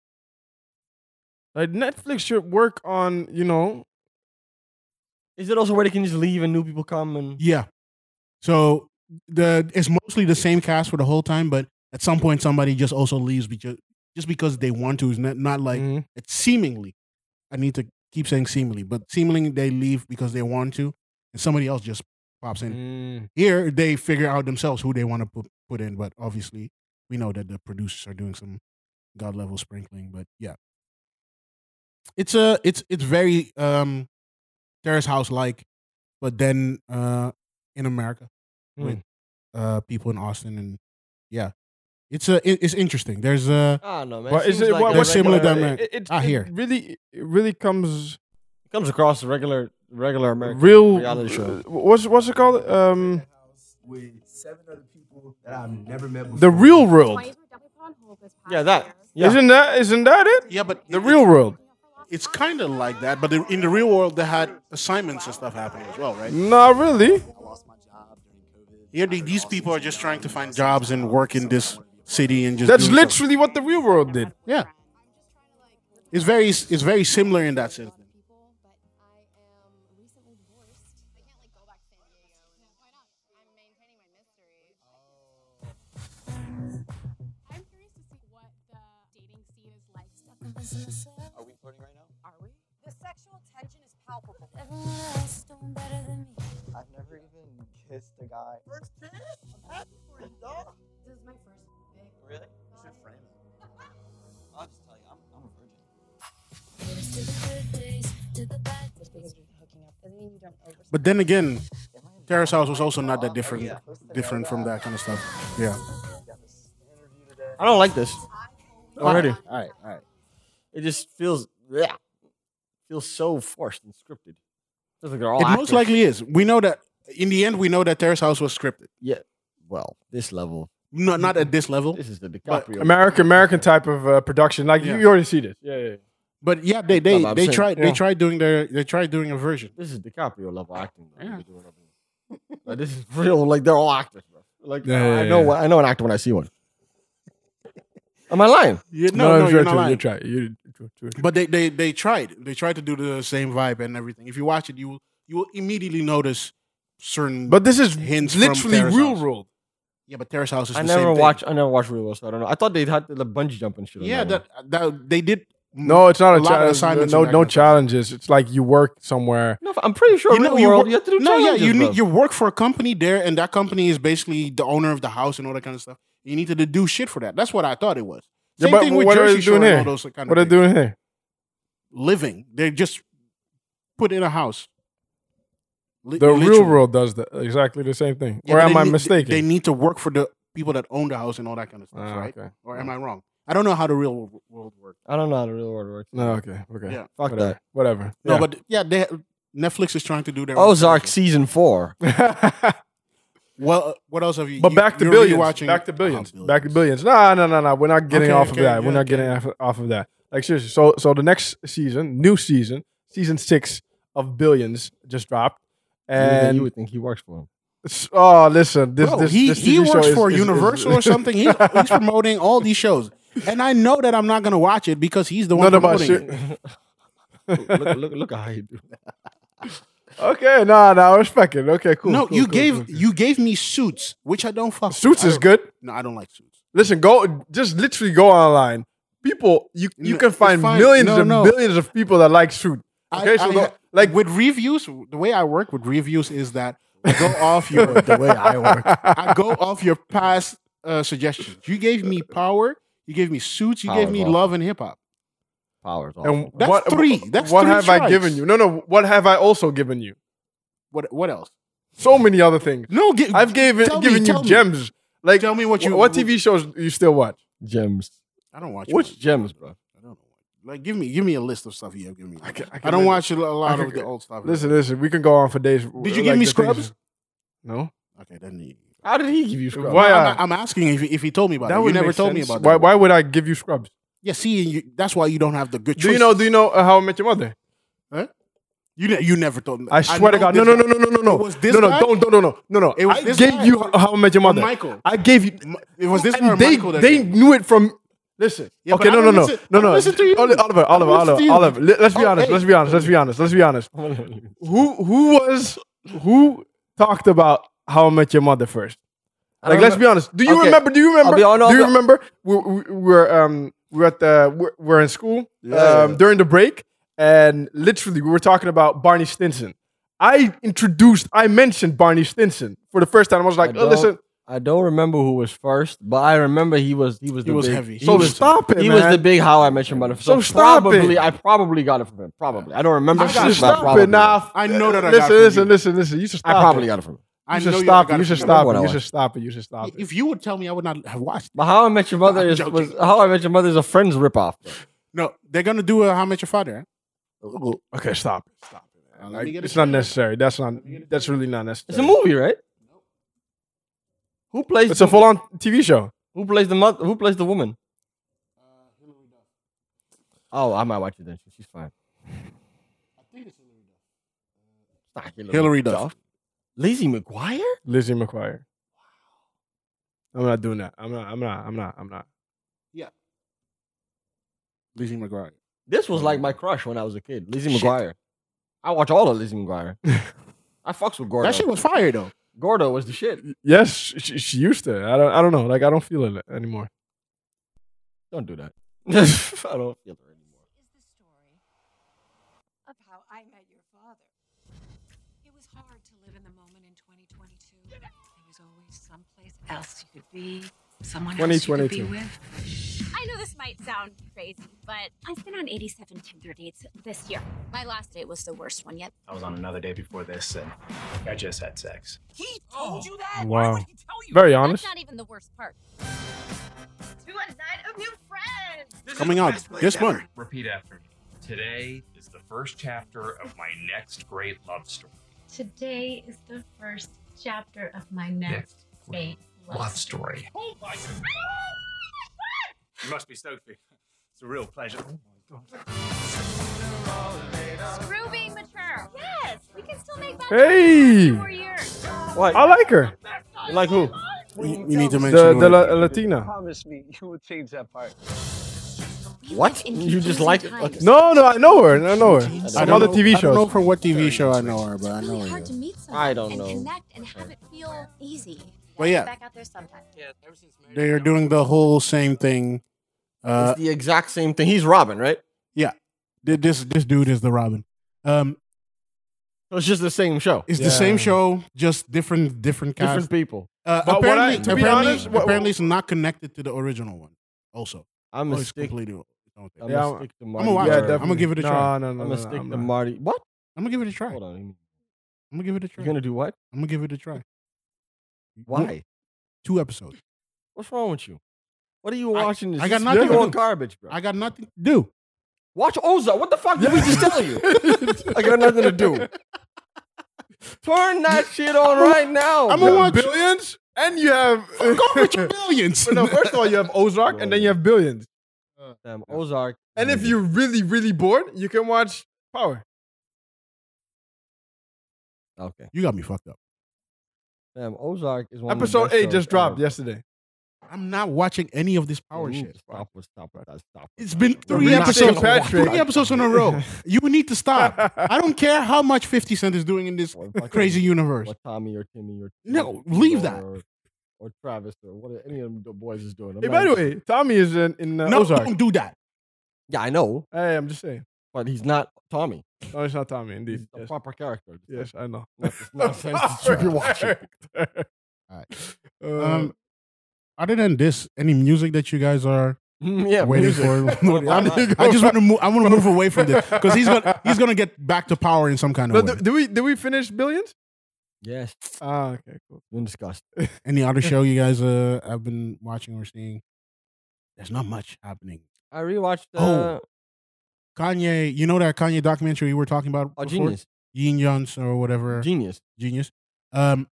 Like Netflix should work on, you know, Is it also where they can just leave and new people come and? Yeah. So the it's mostly the same cast for the whole time, but at some point somebody just also leaves because just because they want to. It's not, not like Mhm. it's seemingly. I need to keep saying seemingly, but seemingly they leave because they want to, and somebody else just pops in. Mm. Here they figure out themselves who they want to put put in, but obviously we know that the producers are doing some god level sprinkling. But yeah, it's a it's it's very um Terrace House like, but then uh in America with uh people in Austin, and yeah, it's a it, it's interesting. There's a I don't know, man. But It is seems it like what, a They're what, similar regular- dynamic. It, it, I it hear. really, it really comes It comes across a regular, regular American real. reality show. uh, What's what's it called? Um, with seven other people that I've never met before. the real world. Yeah, that. Yeah. Isn't that isn't that it? yeah, but The real world. it's kind of like that. But in the real world, they had assignments and stuff happening as well, right? Not really. I lost my job during COVID. Here, the- these people are just trying to find jobs and work in this city and just. That's do stuff. literally what the real world did. Yeah. It's very it's very similar in that sense. Are we recording right now? Are we? The sexual tension is palpable. Everyone else is doing better than me. I've never even kissed a guy. First kiss? I'm happy for you, dog. This is my first big. Really? You should frame it. I'll just tell you, I'm, I'm a virgin. Here's to the good days, to the bad Just because days. you're hooking up doesn't mean you don't overstep. But then again, Terrace House was also not that different different from that kind of stuff. Yeah. Got this interview today. I don't like this already. All right, all right. It just feels, yeah, feels so forced and scripted. Feels like they're all It actors. most likely is. We know that in the end, we know that Terrace House was scripted. Yeah. Well, this level, No, not at this level. this is the But DiCaprio. American American type of uh, production. Like Yeah. you, you already see this. Yeah, yeah. yeah. But yeah, they they, No, but I'm they saying- tried Yeah. they tried doing their they tried doing a version. This is DiCaprio level acting. Bro. Yeah. They're doing over here. Like, this is real. Like they're all actors, bro. Like Yeah, I yeah, know yeah. what I know an actor when I see one. Am I lying? Yeah, no, no, you're you're not true, lying. You're try. You're true, true, true. But they, they they tried. They tried to do the same vibe and everything. If you watch it, you will you will immediately notice certain. But this is Hints from literally Terrace real House. world. yeah, but Terrace House is I the never same thing. watched. I never watched Real World, so I don't know. I thought they had the bungee jumping shit. On Yeah, that, that that they did. No, it's not A a, lot of challenge. assignments No, and that no kind of stuff. challenges. It's like you work somewhere. one. No, I'm pretty sure You Real know, you World. work- you have to do no, yeah, challenges, you bro. need you work for a company there, and that company is basically the owner of the house and all that kind of stuff. You need to do shit for that. That's what I thought it was. Yeah, Same but thing with what are Jersey they Shore doing and here? all those kind What of are they things. doing here? Living. They're just put in a house. Li- The real literally. world does that exactly the same thing. Yeah, or but am they I need- mistaken? They need to work for the people that own the house and all that kind of stuff, Ah, right? okay. Or am I wrong? I don't know how the real wo- world works. I don't know how the real world works. No, okay, okay. Yeah. Fuck Whatever. Whatever. No, Yeah. but yeah, they, Netflix is trying to do their own Ozark version. season four. Well, uh, what else have you? But you, back to you're billions. rewatching- Back to Oh, billions. Back to billions. No, no, no, no. We're not getting Okay, off okay, of that. We're yeah, not okay. getting off, off of that. Like seriously. So, so the next season, new season, season six of Billions just dropped, and you would think he works for him. s- oh, listen, this Bro, this he this he T V show works is- for is- is- Universal or something. He's, he's promoting all these shows, and I know that I'm not gonna watch it because he's the one No, no, but promoting sure- it. look, look, look at how you do that. Okay, no, no, I respect it. Okay, cool. no, cool, you cool, gave cool, cool. you gave me Suits, which I don't fuck. with. Suits I is don't- good. No, I don't like Suits. Listen, go just literally go online. People, you you No, can it's find fine. millions No, and no. billions of people that like Suits. Okay, I, so I, the- like like with reviews, the way I work with reviews is that I go off your The way I work. I go off your past uh, suggestions. You gave me Power. You gave me Suits. You gave Power's me awful. Love and Hip Hop. Powers off. and That's what, three. That's what three have I strikes. given you? No, no. What have I also given you? What what else? So many other things. No, gi- I've given tell me, given you tell me. gems. Like Tell me what you- what T V shows do you still watch? Gems. I don't watch Which much. gems, bro? I don't know. Like give me give me a list of stuff you have given me. I, can- I I can don't listen. watch a lo- a lot I of can- the old stuff. Listen, listen. We can go on for days. Did you like give me the things- Scrubs? No. Okay, then you, How did he give you Scrubs? Why? No, uh, I'm, I'm asking if, if he told me about that it. You would never make told me sense. about Why? that. Why would I give you Scrubs? Yeah, see, you, that's why you don't have the good. Do you know? Do you know uh, How I Met Your Mother? You ne- you never told me. I swear to know God, no, this no, no, guy. no, no, no, no, It was this no, no, guy? don't, don't, no, no, no, no. It was I this gave guy? you How I Met Your Or Mother. Michael. I gave you. It was this and guy or they Michael that they gave- knew it from. Listen, Yeah, okay, but no, I no, don't no, listen- no, I don't no. listen to you. Oliver, Oliver, I don't Oliver, listen to Oliver, you. Oliver. Let's be Oh, honest. hey. Let's be honest. Let's be honest. Let's be honest. Who who was who talked about How I Met Your Mother first? I Like, don't let's remem- be honest. Do you Okay. remember? Do you remember? I'll be hon- I'll do you be- remember? We, we, we're um we're at the we're, we're in school Yeah, um, yeah. during the break, and literally we were talking about Barney Stinson. I introduced, I mentioned Barney Stinson for the first time. I was like, I oh, don't- listen. I don't remember who was first, but I remember he was he was He the was big, heavy. He So was, stop it, he man. was the big How I Met Your Mother. So, So stop probably it. I probably got it from him. Probably I don't remember. I shit, got but it. Stop probably it now. I know that I listen, got from listen, you. listen, listen. You should stop I probably it. got it from him. I You know should you stop got it. You from should you. stop What I it. You watched. should stop it. You should stop it. If you would tell me, I would not have watched. it. But How I Met Your Mother I'm is joking. was How I Met Your Mother is a Friends ripoff. No, they're gonna do a How I Met Your Father. Okay, stop it. Stop it. Uh, man. let Like, me get a it's not trailer. necessary. That's not. That's really not It's necessary. a movie, right? Who plays? It's a full-on T V show. Who plays the mother? Who plays the woman? Oh, I might watch it then. She's fine. It's not Hillary, Hillary Duff. Lizzie McGuire? Lizzie McGuire. I'm not doing that. I'm not. I'm not. I'm not. I'm not. Lizzie McGuire. This was like my crush when I was a kid. Lizzie McGuire. I watch all of Lizzie McGuire. I fucks with Gordo. That shit was fire though. Gordo was the shit. Yes, she, she used to. I don't. I don't know. Like I don't feel it anymore. Don't do that. I don't feel it anymore. Is the story of how I met your father. It was hard to live in the moment in twenty twenty-two. There was always someplace else you could be, someone else you could be twenty twenty-two. with. I know this might sound crazy, but I've been on eighty-seven Tinder dates this year. My last date was the worst one yet. I was on another day before this, and I just had sex. He told you that? Wow. Why would he tell you? Very That's honest. not even the worst part. To a night of new friends. This is Coming the out best place this ever. month. Repeat after me. Today is the first chapter of my next great love story. Today is the first chapter of my next great Love story. Oh my God. You must be Sophie. It's a real pleasure. Oh my God. Screw being mature. Yes, we can still make bad Hey, choices for years. What? I like her. You like who? You, you need to mention The who the it La- is. Latina. Promise me you will change that part. We What? live in You just confusing like it? times. Okay. No, no, I know her. I know her. I Some don't other know- T V I don't know shows. for what T V show I know her, but I It's know really her. hard to meet someone I don't and know. connect and have it feel easy. But yeah, Back out there sometime. they are doing the whole same thing. Uh, It's the exact same thing. He's Robin, right? th- this this dude is the Robin. Um, So it's just the same show. it's the Yeah. same show, just different different cast. Different people. Uh, But what apparently, I- to be apparently, honest, what- apparently, it's not connected to the original one. Also, I'm oh, gonna it's stick. completely. its own thing. I'm Yeah, gonna I'm- stick to I'm Marty. gonna watch Yeah, it. Bird. I'm gonna give it a try. No, no, no, I'm no, gonna no, stick I'm to not. Marty. What? I'm gonna give it a try. Hold on. I'm gonna give it a try. You're gonna do what? I'm gonna give it a try. Why? Two episodes. What's wrong with you? What are you I- watching? This I got This is nothing to pure do. garbage, bro. I got nothing to do. Watch Ozark. What the fuck did we just tell you? I got nothing to do. Turn that shit on right now. I'm bro. gonna watch Billions, and you have Fuck off with your billions. no. First of all, you have Ozark, and then you have Billions. Damn, Ozark. And if you're really, really bored, you can watch Power. Okay. You got me fucked up. Damn, Ozark is one of the Episode best eight shows just dropped ever. yesterday. I'm not watching any of this power You need shit. to Stop with stop with that. Stop. with It's that. been We're three not episodes. gonna watch Patrick. Three it. episodes in a row. You need to stop. I don't care how much fifty Cent is doing in this Or fucking- crazy universe. What Tommy or Timmy or No, or- leave that. Or, or Travis or what any of the boys is doing. I'm Hey, not by the interested. way, Tommy is in, in uh, No, Ozark. don't do that. Yeah, I know, Hey, I'm just saying. but he's not Tommy. No, it's not Tommy, He's indeed. a Yes, proper character. yes I know. Not this nonsense that you be watching. Alright. Uh, Um, other than this, any music that you guys are yeah, waiting music. for? What about I'm- that? I just want to move. I want to move away from this because he's gonna he's gonna get back to power in some kind no, of way. do, do we did we finish Billions? Yes, Ah, okay, cool. been discussed. Any other show you guys uh, have been watching or seeing? There's not much happening. I rewatched. Uh, Oh, Kanye, you know that Kanye documentary we were talking about? oh, before? Genius, Yin Yuns or whatever. Genius. Genius. Um,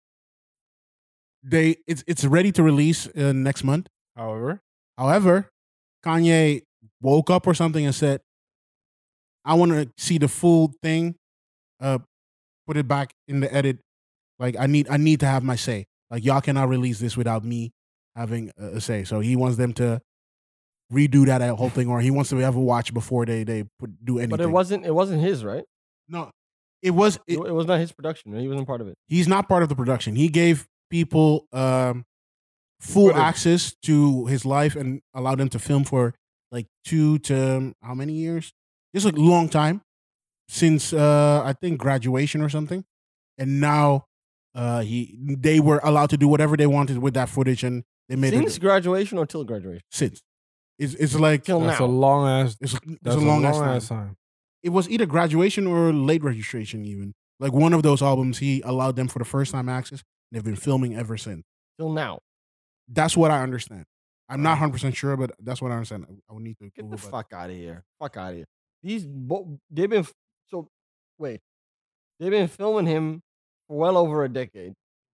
they it's it's ready to release uh, next month. However, However, Kanye woke up or something and said, "I want to see the full thing. Uh, put it back in the edit. Like I need I need to have my say. Like y'all cannot release this without me having a, a say." So he wants them to redo that whole thing, or he wants to have a watch before they they put, do anything. But it wasn't. It wasn't his, right? no. It was. It, It, it was not his production. He wasn't part of it. he's not part of the production. He gave people um, full Footage. access to his life and allowed them to film for like two to um, how many years? Just a long time since uh, I think graduation or something. And now uh, he they were allowed to do whatever they wanted with that footage, and they made Since it graduation or till graduation? since. It's it's like Till that's now. a long ass. it's, it's That's a long, ass time. ass time. It was either graduation or late registration, even like one of those albums. He allowed them for the first time access. They've been filming ever since. Till now. That's what I understand. I'm not one hundred percent sure, but that's what I understand. I would need to Get Google, the but- fuck out of here. Fuck out of here. These bo- they've been f- so wait. They've been filming him for well over a decade.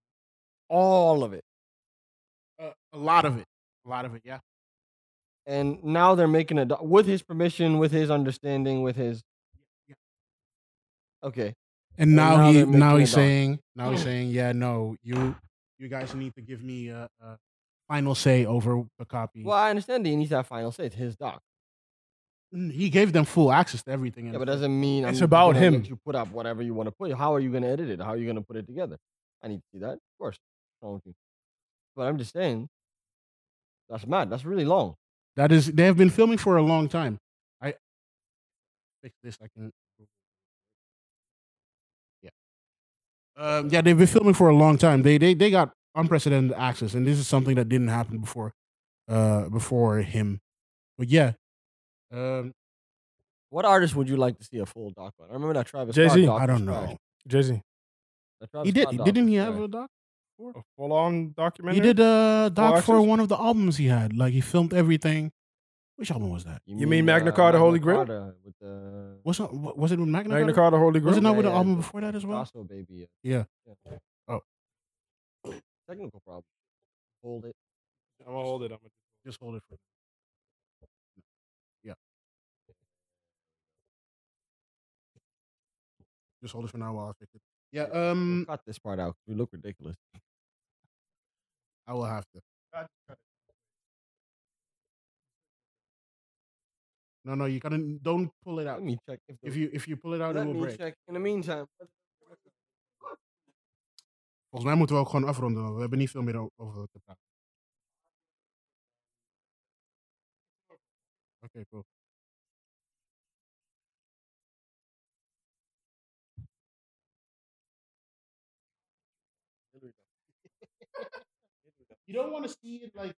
All of it. Uh, a lot of it. A lot of it, yeah. And now they're making a doc- with his permission, with his understanding, with his Okay. And And now, now he they're now making he's a doc. saying now he's saying, yeah, no, you you guys need to give me a, a final say over the copy. Well, I understand that he needs that final say. It's his doc. Mm, He gave them full access to everything. Yeah, but doesn't mean It's I'm about gonna let him. You put up whatever you want to put. How are you going to edit it? How are you going to put it together? I need to see that. Of course. What's wrong with you? But I'm just saying, that's mad. That's really long. That is, they have been filming for a long time. I fix this. I can. Yeah. Um, yeah, they've been filming for a long time. They they they got unprecedented access, and this is something that didn't happen before, uh, before him. But yeah, um, What artist would you like to see a full doc on? I remember that Travis Jay-Z? Scott doc. I was don't trash. know. Jay Z. That Travis He did. Scott doc Didn't was he have trash. a doc? A full on documentary. He did a doc for access? one of the albums he had. Like he filmed everything. Which album was that? You mean Magna Carta, Holy Grail? uh, Carta With the Was it was it with Magna, Magna Carta? Carta, Holy Grail. Was it not with Yeah, the yeah, album the before that as well? Picasso, baby. Yeah. Yeah. Oh. Technical problem. Hold it. I'm gonna hold it. I'm gonna Just hold it for. Yeah. Just hold it for now while I fix it. Yeah. We'll Um, cut this part out. We look ridiculous. I will have to. No, no, you gotta don't pull it out. Let me check. If, the, If you if you pull it out, let it will me break. check. In the meantime, Volgens mij moeten we ook gewoon afronden. Want we hebben niet veel meer o- over te praten. Oké, cool. You don't want to see it like.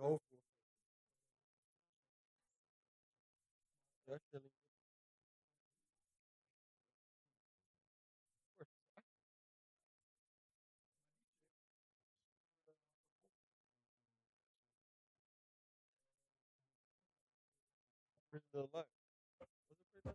Go for it. That's silly. Pretty Little Liars. Was it Pretty Little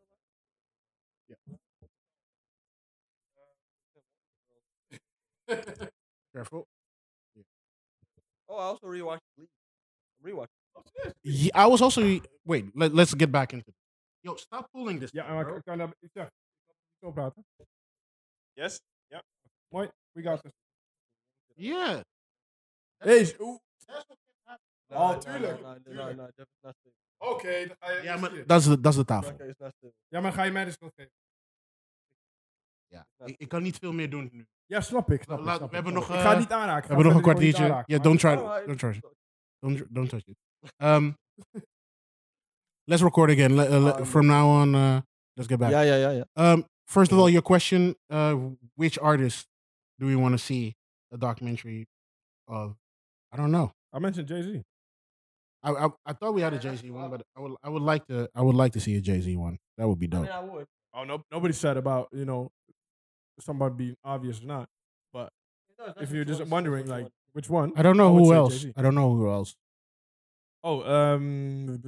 Liars? Careful. Oh, I also rewatched Bleach. Rewatch. Yeah, I was also wait. Let, let's get back into. Yo, stop pulling this. Ja, thing, maar bro. ik kan daar... Ik zeg, zo praten. Yes? Ja. Mooi. We got this. Yeah. Hey, is- oeh. No, Oh, no, tuurlijk. no, no, no, tuurlijk. no, dat is not safe. Oké, dan ga je... Ja, eerst maar hier. dat is de, dat is de tafel. Okay, it's not safe. Ja, maar ga je mij de schuld geven? Ja. Ik, ik kan niet veel meer doen nu. Ja, snap ik. Snap ik, Laat- snap we ik, hebben snap nog, ik. Ik ga het eh, niet aanraken. We hebben nog een Ga het gewoon niet kwartiertje. aanraken, Yeah, maar- don't try. Oh, I- Don't try. Don't don't touch it. Um, let's record again. Le- uh, le- Um, from now on, uh, let's get back. Yeah, yeah, yeah, yeah. Um, first of all, your question: uh, which artist do we want to see a documentary of? I don't know. I mentioned Jay-Z. I, I I thought we had a Jay Z one, but I would I would like to I would like to see a Jay Z one. That would be I dope. mean, I would. Oh, no, nobody said about, you know, somebody being obvious or not. But if you're just wondering, like, which one? I don't know would who say else. Jay-Z. I don't know who else. Oh, um...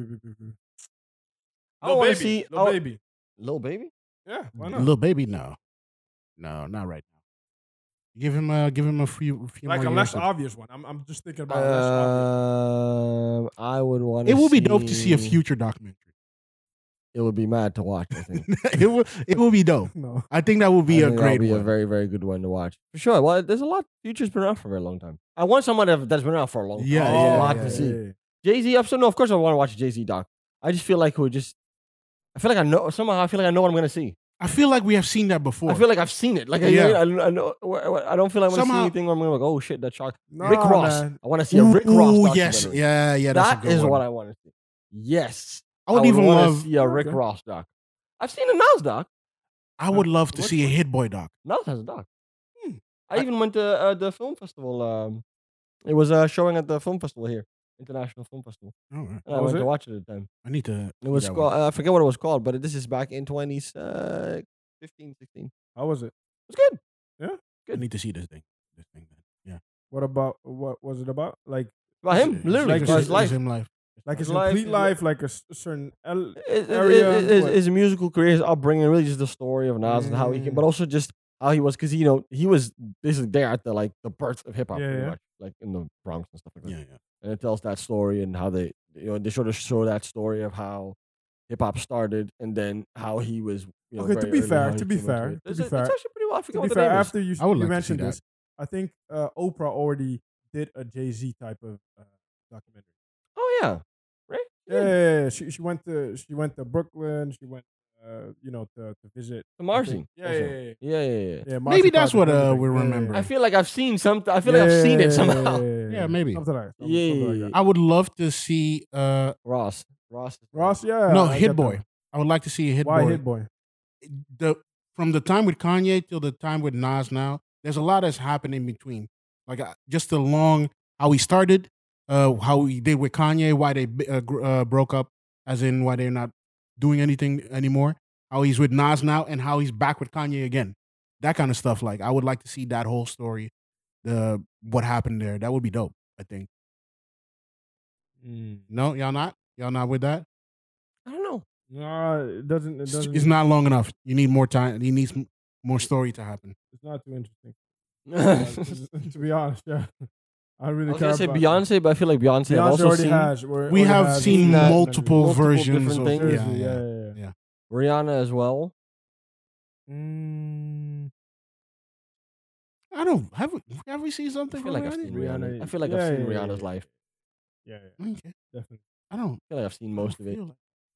I Lil wanna Baby. see- Lil I- Baby. Lil Baby? Yeah, why not? Little baby, no, no, not right now. Give him a give him a few few Like more a years less to- obvious one. I'm, I'm just thinking about a less obvious. Um, I would want. It would be dope to see a future documentary. It would be mad to watch. I think. it would it would be dope. No. I think that would be I a think that would great be one. a very, very good one to watch for sure. Well, there's a lot. Future's been around for a very long time. I want someone that- that's been around for a long time. Yeah, There's yeah, a lot yeah, to yeah, see. yeah. Jay Z episode? No, of course I want to watch a Jay Z doc. I just feel like it would just. I feel like I know somehow. I feel like I know what I'm gonna see. I feel like we have seen that before. I feel like I've seen it. Like I, Yeah. I, I, know. I don't feel like I'm gonna see Somehow- anything where I'm gonna be like, oh shit, that shock. Nah, Rick Ross. man. I want to see a Rick Ross. Ooh, yes, documentary. yeah, yeah. That's That a good is one. what I want to see. Yes, I would even wanna love. see a Rick Okay. Ross doc. I've seen a Nas doc. I would love to Which see a Hit Boy doc. Nas has a doc. Hmm. I, even went to uh, the film festival. Um, it was uh, showing at the film festival here, International Film Festival. All right. And I was went it? to watch it at the time. I need to. It was see that called, one. uh, I forget what it was called, but this is back in twenty fifteen, sixteen. How was it? It was good. I need to see this thing. This thing. Then. Yeah. What about, what was it about? Like, About him, It's literally, like about his it's life. him life. like his His life complete is- life, like a s- certain el- It- it- area? it- it- what? his musical career, his upbringing, really just the story of Nas and how he came, but Mm. also just how he was, because you know he was basically there at the like the birth of hip hop, Yeah, pretty yeah. much, like in the Bronx and stuff like that. Yeah, yeah. And it tells that story and how they, you know, they sort of show that story of how hip hop started and then how he was. You know, Okay, to very be early fair, how he to be came into fair, it. to It's, be it's fair, actually pretty well. I To forget be what the fair, name is. after you, I would you like to see mentioned that. this, I think uh, Oprah already did a Jay Z type of uh, documentary. Oh yeah, right? Yeah, yeah, yeah, yeah. She she went to she went to Brooklyn. She went, uh, you know, to to visit The I Marcy. think- Yeah, also. yeah, yeah, yeah. yeah, yeah, yeah. yeah. Maybe Marcy that's Parker, what, uh, everything. we're Yeah, yeah, remembering. I feel like I've seen something. I feel like I've seen it somehow. Yeah, maybe. Something like, something, Yeah, something yeah, like yeah. that. I would love to see. Uh, Ross, Ross, is- Ross, yeah. no, I Hit get Boy. that. I would like to see a Hit Why Boy. Hit Boy? The from the time with Kanye till the time with Nas now, there's a lot that's happened in between. Like uh, just the long how he started, uh, how he did with Kanye, why they bi- uh, gr- uh, broke up, as in why they're not doing anything anymore. How he's with Nas now, and how he's back with Kanye again. That kind of stuff. Like I would like to see that whole story, the what happened there. That would be dope. I think. Mm. No, y'all not. Y'all not with that. I don't know. No, it doesn't. It It's, doesn't. it's not long enough. You need more time. He needs m- more story to happen. It's not too interesting. I to be honest, yeah. I don't really was care gonna say about Beyonce, but I feel like Beyonce, I've Beyonce also already seen has. we're- We already have has seen that multiple, multiple versions different of things. yeah, Seriously, yeah, yeah, yeah, yeah. yeah. Rihanna as well. Mm, I don't have. We, have we seen I something? feel from like I've Rihanna? seen Rihanna. Rihanna- I feel like yeah, I've seen yeah, yeah, Rihanna's yeah. life. yeah, yeah, Okay. definitely. I don't. I feel like I've seen I most don't of it. feel like-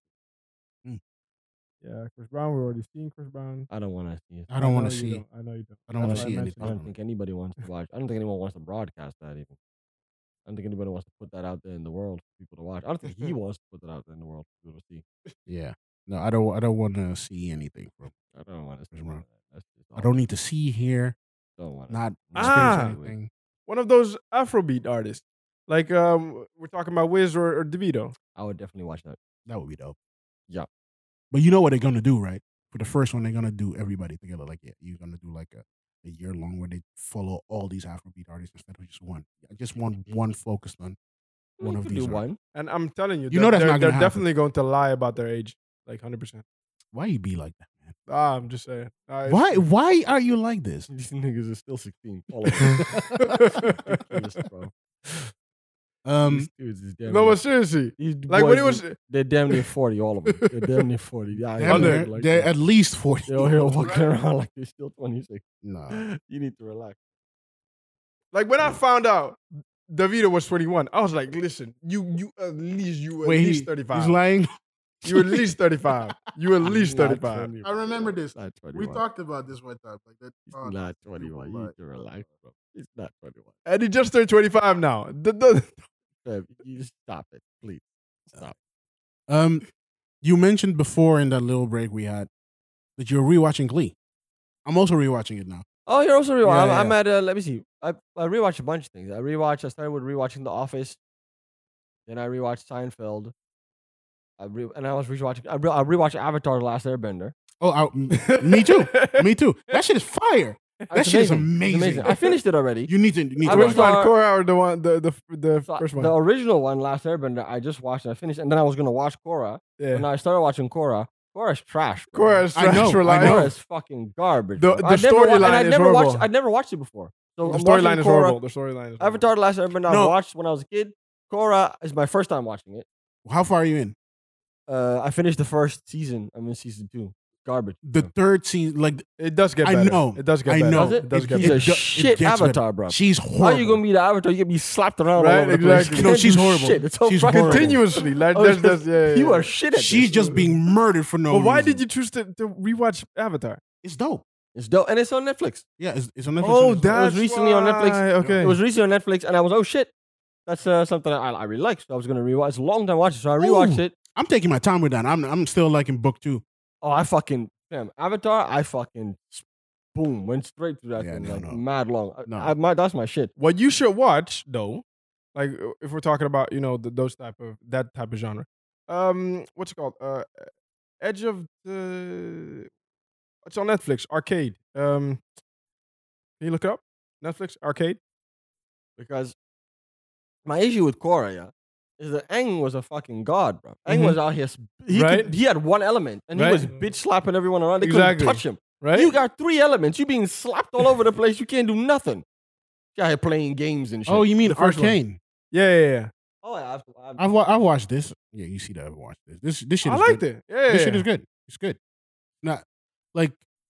Yeah, Chris Brown. We've already seen Chris Brown. I don't want to see it. I don't want know to you see. don't. I know you don't. I don't wanna That's why see I anything. mentioned I it. don't think anybody wants to watch. I don't think anyone wants to broadcast that even. I don't think anybody wants to put that out there in the world for people to watch. I don't think he wants to put that out there in the world for people to see. Yeah. No, I don't. I don't want to see anything from. I don't want to see Chris Brown. that. That's just I don't need to see, hear, Don't want not Ah. experience anything. One of those Afrobeat artists. Like um, we're talking about Wiz or, or DeVito. I would definitely watch that. That would be dope. Yeah. But you know what they're gonna do, right? For the first one, they're gonna do everybody together. Like, yeah, you're gonna do like a, a year long where they follow all these Afrobeat artists instead of just one. I just want one focused on one You of could these. do artists. one. And I'm telling you, You know they're, that's they're, not they're gonna happen. definitely going to lie about their age, like hundred percent. Why you be like that, man? Ah, I'm just saying. Ah, it's Why? true. Why are you like this? These niggas are still sixteen. Follow me. Ridiculous, bro. Um, These dudes is damn No, near- but seriously, these like when boys it was, is- they're damn near forty, all of them. They're damn near forty. Yeah, I Damn, know, they're, like they're that. at least forty. They're here walking around like they're still twenty-six. Nah. You need to relax. like when I found out DeVito was twenty-one, I was like, listen, you you at least you at Wait, least he, thirty-five. he's lying. You at least thirty-five. You at least Not thirty-five. twenty. I remember this. Not We twenty-one. talked about this one time. Like that. It's oh, not people twenty-one. You lie. need to relax, bro. It's not twenty-one. And he just turned twenty-five now. The- the- Fam, you just stop it, please. Stop. Um, you mentioned before in that little break we had that you're rewatching Glee. I'm also rewatching it now. Oh, you're also rewatching. Yeah, I'm, yeah, I'm yeah. at. Uh, let me see. I I rewatched a bunch of things. I rewatched. I started with rewatching The Office. Then I rewatched Seinfeld. I re- and I was rewatching. I, re- I rewatched Avatar: The Last Airbender. Oh, I, m- me too. Me too. That shit is fire. That It's shit is It's amazing. I finished it already. You need to. You need to I Which watch was- it. one, Korra or the one, the the the So, first one? The original one, Last Airbender, I just watched and I finished, and then I was gonna watch Korra. Yeah. And I started watching Korra. Korra's trash. bro. Korra is I know, trash for I life. know. Korra's fucking garbage. The- bro. the I'd never wa- and storyline I'd is never horrible. watched. I'd never watched it before. So The I'm storyline watching is Korra. horrible. The storyline is horrible. Avatar: The Last Airbender. No. I watched when I was a kid. Korra is my first time watching it. How far are you in? Uh, I finished the first season. I'm in season two. Garbage. The bro. third season, like It does get I better. know. It does get I better. know. Does it? It does get He's better. a do- it shit gets better. avatar, bro. She's How horrible. you gonna be the avatar? You get me slapped around all Right, over the place. exactly. You No, can't she's do horrible. Shit. It's so She's frustrating. horrible. Continuously. Like, Oh, that's, that's, yeah, yeah, you yeah. are shit at She's this. just being murdered for no But why reason. did you choose to, to rewatch Avatar? It's dope. It's dope, and it's on Netflix. Yeah, it's, it's on Netflix. Oh, It's- that's it was recently on Netflix. why. Okay. It was recently on Netflix, and I was oh shit, that's uh, something I, I really like. So I was gonna rewatch. It's a long time watching, so I rewatched Ooh. it. I'm taking my time with that. I'm I'm still liking book two. Oh, I fucking damn Avatar. I fucking boom went straight through that Yeah, thing no, like no. mad long. I- No. I, my, that's my shit. What you should watch, though, like uh, if we're talking about, you know, the, those type of, that type of genre. Um, what's it called? Uh, Edge of the, it's on Netflix, Arcade. Um, can you look it up? Netflix, Arcade? Because my issue with Korra, yeah, is that Aang was a fucking god, bro. Aang Mhm. was out here. sp- He, Right. could, he had one element, and Right. he was bitch slapping everyone around. They Exactly. couldn't touch him. Right? You got three elements. You being slapped all over the place. You can't do nothing. You out here playing games and shit. Oh, you mean The first one. Arcane? yeah, yeah, yeah. Oh, yeah. I've, I've, I've wa- I watched this. Yeah, you see that I've watched this. This this shit. I is liked good. it. Yeah, This yeah, shit yeah. is good. It's good. Not like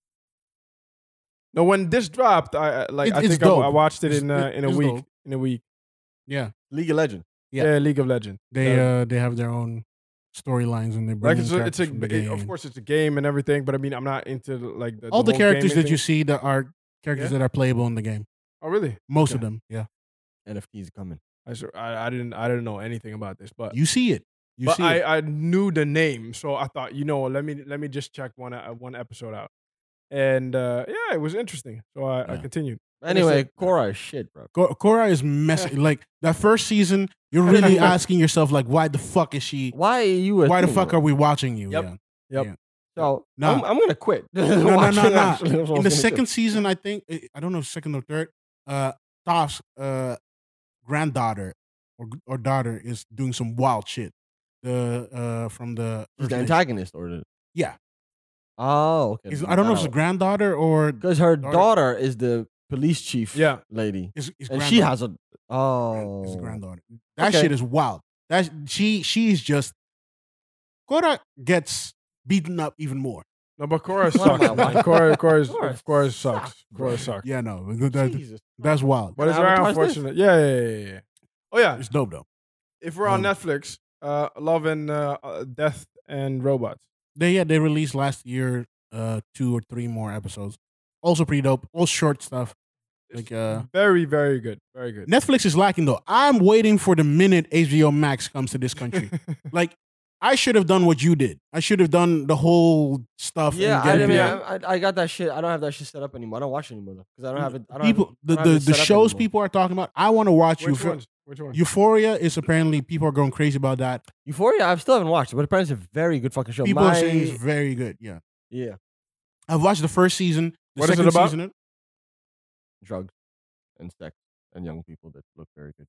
No, when this dropped, I I- like It- I it's think I, dope. I watched it It's- in uh, it- in a it's week. dope. In a week. yeah. League of Legends. Yeah. Yeah, League of Legends. They Yeah. uh they have their own storylines and they bring Like it's in a, it's a characters from the it- of game. course it's a game and everything, but I mean I'm not into like the, All the, whole characters gaming that you thing. see that are characters Yeah? that are playable in the game. Oh really? Most Okay. of them. Yeah. N F Ts coming. I, s- I I didn't I didn't know anything about this, but You see it. You but see I, it. I knew the name, so I thought you know let me let me just check one uh, one episode out, and uh, yeah, it was interesting. So I, I Yeah. continued. Anyway, Korra is shit, bro. Ko- Korra is messy. Like that first season, you're really asking yourself like, why the fuck is she? Why are you? A Why the thing, fuck bro? are we watching you? Yep. Yeah. Yep. Yeah. So Nah. I'm, I'm gonna quit. No, no, no, Watching, no. actually, that's what I In was the gonna say. second season, I think eh, I don't know, second or third. Uh, Toph's uh granddaughter or or daughter is doing some wild shit. The uh from the She's the Earth Nation. antagonist, or the Yeah. oh, okay. Is- I don't know if it's a granddaughter or because her daughter. daughter is the police chief. Yeah. lady, is, is and she has a oh, His granddaughter. That Okay. shit is wild. That she she's just Korra gets beaten up even more. No, but Korra What am sucks. I man. watching? Korra, Korra, Korra Korra sucks. sucks, bro. Korra sucks. Yeah, no, that- that- Jesus. that's wild. But it's And very Avatar's this? unfortunate. Yeah, yeah, yeah, yeah. Oh yeah. It's dope though. If we're on Um, Netflix, uh, Love and uh, uh, Death and Robots. They yeah they released last year uh two or three more episodes. Also pretty dope. All short stuff. Like uh Very, very good. Very good. Netflix is lacking though. I'm waiting for the minute H B O Max comes to this country. Like I should have done what you did. I should have done the whole stuff. Yeah, and I, get I it mean, done. I, I got that shit. I don't have that shit set up anymore. I don't watch it anymore though, because I don't have it. I don't people have it, the I don't have the, it the set up shows anymore. people are talking about. I want to watch you Which for ones? Which one? Euphoria is apparently people are going crazy about that. Euphoria, I still haven't watched it, but apparently it's a very good fucking show. People My, are saying it's very good. Yeah, yeah, I've watched the first season. The What is second it about? season, drugs and sex and young people that look very good.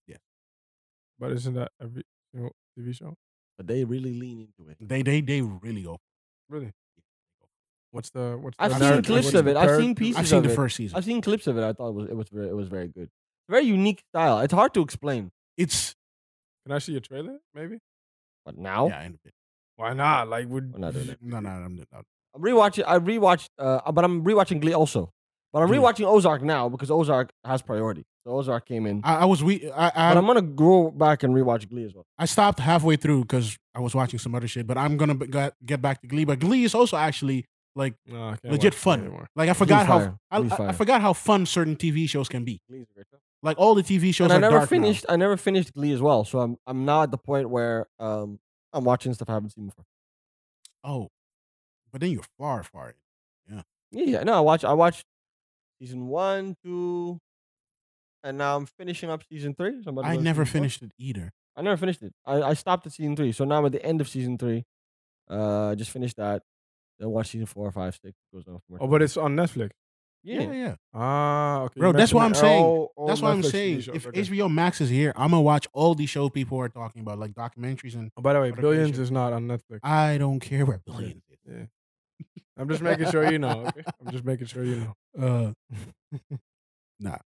But isn't that every single T V show? But they really lean into it. they they they really go. Really? What's the what's I've the seen narrative? clips What's of the it. I've par- seen pieces. I've seen of the it. first season. I've seen clips of it. I thought it was it was very, it was very good. Very unique style. It's hard to explain. It's Can I see a trailer? Maybe. But now yeah, in a bit. Why not? Like, would we're not doing it. No, no, I'm not. I'm rewatching. I rewatched, uh, but I'm rewatching Glee also. But I'm Glee. rewatching Ozark now because Ozark has priority. So Ozark came in. I, I was we. I I, but I'm gonna go back and rewatch Glee as well. I stopped halfway through because I was watching some other shit. But I'm gonna be, get, get back to Glee. But Glee is also actually like No, I can't legit watch it fun. anymore. Like I forgot how fire. I, Glee's I, I fire. forgot how fun certain T V shows can be. Glee's a great show. Like all the T V shows And I are never dark now. finished. I never finished Glee as well. So I'm I'm now at the point where um I'm watching stuff I haven't seen before. Oh, but then you're far, far. in. Yeah. Yeah, yeah. No, I watch. I watched season one, two, and now I'm finishing up season three. So I'm about to I go to never season four. finished it either. I never finished it. I, I stopped at season three. So now I'm at the end of season three. Uh, I just finished that. Then watch season four, five, six. Goes on. from there. Oh, but it's on Netflix. yeah. Yeah, yeah. Ah, okay. Bro, You that's what I'm mentioned saying. all- all That's what I'm Netflix T V saying. shows, If okay. H B O Max is here, I'm gonna watch all these show people are talking about, like documentaries and. Oh, by the way, other Billions creation. is not on Netflix. I don't care where Billions is. Yeah. I'm just making sure you know. Okay? I'm just making sure you know. Uh, nah.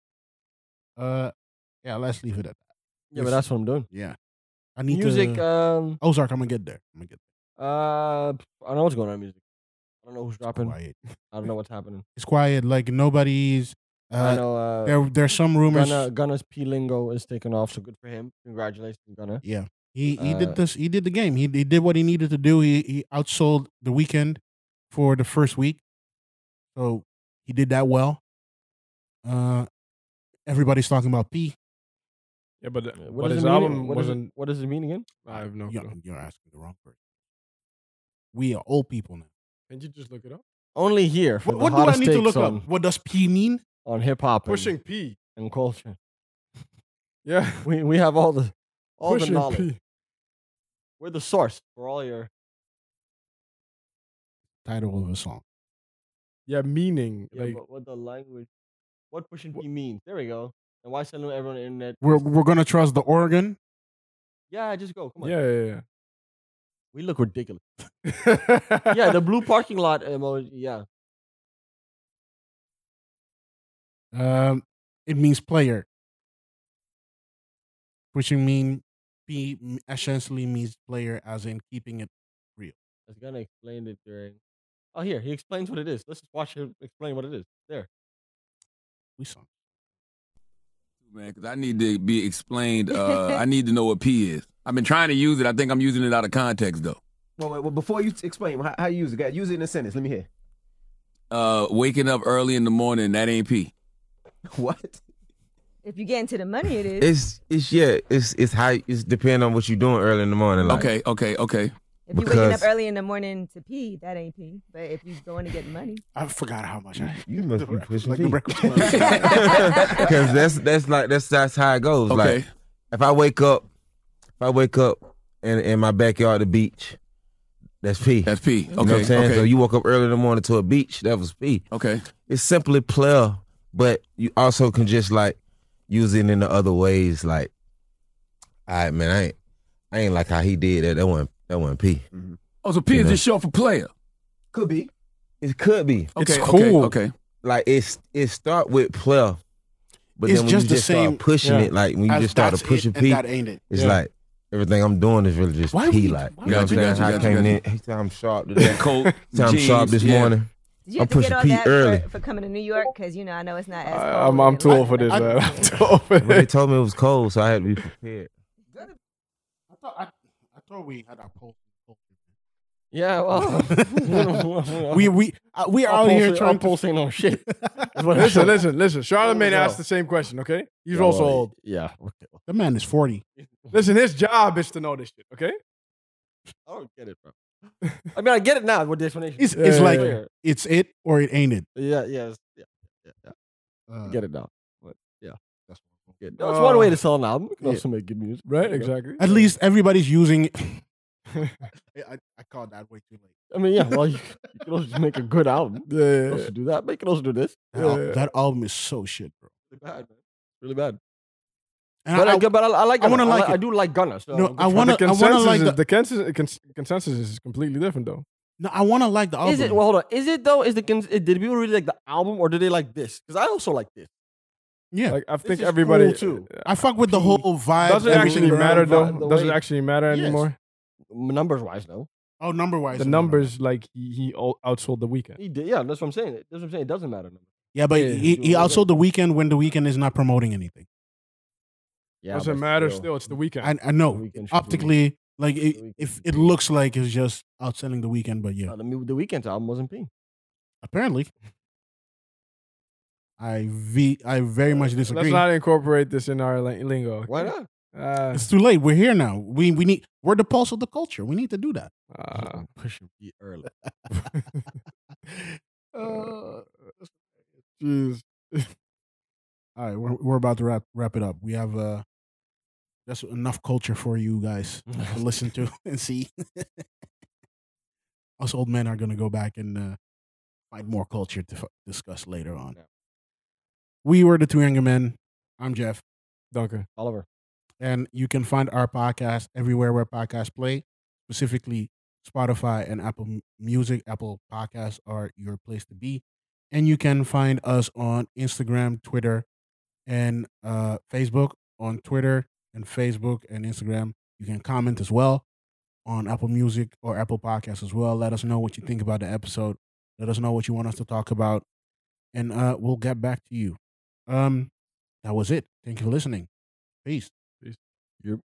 Uh, yeah. Let's leave it at that. Yeah, but that's what I'm doing. Yeah. I need Music. to. Um. Ozark. I'm gonna get there. I'm gonna get Uh. I don't know what's going on in music. I don't know who's dropping. quiet. I don't know what's happening. It's quiet. Like nobody's. I Uh, know. Uh, there, there's some rumors. Gunna, Gunna's P Lingo is taking off, so good for him. Congratulations, Gunna. Yeah. He he Uh, did this. He did the game. He he did what he needed to do. He he outsold The Weeknd for the first week, so he did that well. Uh, everybody's talking about P. Yeah, but, What, but does his it mean? album What, does it, wasn't. what does it mean again? I have no You're, clue. you're asking the wrong person. We are old people now. Can you just look it up? Only here for What, the what do I hottest need to takes look on, up? What does P mean? on hip hop and, Pushing P. and culture. Yeah. We we have all the all Pushing the knowledge. P. We're the source for all your. Title of a song. Yeah, meaning. Yeah, like, but what the language? What pushing P means? There we go. And why send everyone on the internet? We're we're gonna trust the organ. Yeah, just go. Come on. yeah, yeah, We look ridiculous. yeah. Yeah, the blue parking lot emoji. Yeah. Um, it means player. Which mean P essentially means player, as in keeping it real. I was gonna explain it during. Oh, here he explains what it is. Let's just watch him explain what it is. There. We saw. Man, because I need to be explained. Uh, I need to know what P is. I've been trying to use it. I think I'm using it out of context, though. Well, well, well, before you explain how, how you use it, guys, use it in a sentence. Let me hear. Uh, waking up early in the morning, that ain't P. What? If you get into the money, it is. It's it's yeah. It's it's how it's depending on what you're doing early in the morning. Like, Okay, okay, okay. If you waking up because- early in the morning to pee, that ain't pee. But if you going to get money, I forgot how much I. You must be pushing Like P. the record. Because that's that's like that's that's how it goes. Okay. Like if I wake up, if I wake up in in my backyard, the beach, that's P. That's P. You know what Okay, I'm saying? okay. So you woke up early in the morning to a beach, that was P. Okay. It's simply player, but you also can just like use it in the other ways. Like, all right, man, I ain't I ain't like how he did that. That wasn't that wasn't P. Oh, so P You is know? just short for player. Could be. It could be. Okay, It's okay, cool. okay. Like it's it start with player, but It's then when just you the just same- start pushing yeah. it, like when you As just start that's to push it, a and P, that ain't it. it's Yeah. like everything I'm doing is really just Why P. we- Like why you know what I'm we- saying? Gotcha, How I gotcha, came gotcha. in, hey, so I'm sharp today. Coat, So I'm jeans, sharp this yeah. morning. did you I'm have to get pushing all P that early. for, for coming to New York? Because you know, I know it's not as. I, cold I'm I'm and- too old for this, I- man. I'm too old for But they this. told me it was cold, so I had to be prepared. I thought I, I thought we had our poll. Yeah. Well. we we uh, we are I'm out here posting- trying I'm posting on shit. That's what I Listen, said. listen, listen. Charlemagne There we asked go. the same question, okay? He's Yeah, also well, old. Yeah. Okay. The man is forty. Listen, his job is to know this shit, okay? I don't get it, bro. I mean, I get it now with the explanation. It's Yeah, it's yeah, like yeah. it's it or it ain't it. yeah, yeah, it's- yeah, yeah, yeah. Uh, I get it now. But yeah, That's what Yeah, that's one way to Uh, sell an album. You can yeah. also make good music. Right, You know? exactly. At least everybody's using. I, I called that way too late. I mean, yeah. Well, you, you can also just make a good album. Yeah, You yeah, can yeah. also do that, but you can also do this. That, al- Yeah. that album is so shit, bro. Really bad, man. Really bad. And But I, I, but I, I like. I Gunna. wanna I, like I it. do like Gunna. So No, I'm I good for wanna- it. the I wanna consensus like is, the- the consensus, cons- consensus is completely different though. no, I want to like the album. Is it? Well, hold on. Is it though? Is the cons- did people really like the album or did they like this? Because I also like this. yeah, Like I think is everybody cool, too. I fuck with the whole vibe. Does it everything actually around. matter vi- though? the Does it way- actually matter Yes. anymore? Numbers wise, no. Oh, number wise, The numbers, like he, he out- outsold the weekend. He did. Yeah, that's what I'm saying. That's what I'm saying. It doesn't matter. Yeah, but Yeah, he, do he all also that. the weekend when the weekend is not promoting anything. Yeah, Doesn't but matter. Still, it's the weekend. I, I know The Weeknd should be- optically, like The it, Weeknd if should it be- looks like it's just outselling the weekend, but yeah, Uh, the, mu- the Weeknd's album wasn't P. apparently, I v I very much Let's disagree. not incorporate this in our li- lingo. Why not? Uh, It's too late. We're here now. We we need we're the pulse of the culture. We need to do that. uh, Push him be early. Uh, Jeez. All right, we're we're about to wrap wrap it up. We have uh, that's enough culture for you guys to listen to and see. Us old men are gonna go back and uh, find more culture to f- discuss later on. Yeah. We were the Two Younger Men. I'm Jeff, Duncan. Oliver. and you can find our podcast everywhere where podcasts play. Specifically, Spotify and Apple M- Music, Apple Podcasts are your place to be. And you can find us on Instagram, Twitter, and uh, Facebook. On Twitter and Facebook and Instagram, you can comment as well on Apple Music or Apple Podcasts as well. Let us know what you think about the episode. Let us know what you want us to talk about, and uh, we'll get back to you. Um, that was it. Thank you for listening. Peace. Peace. Yep.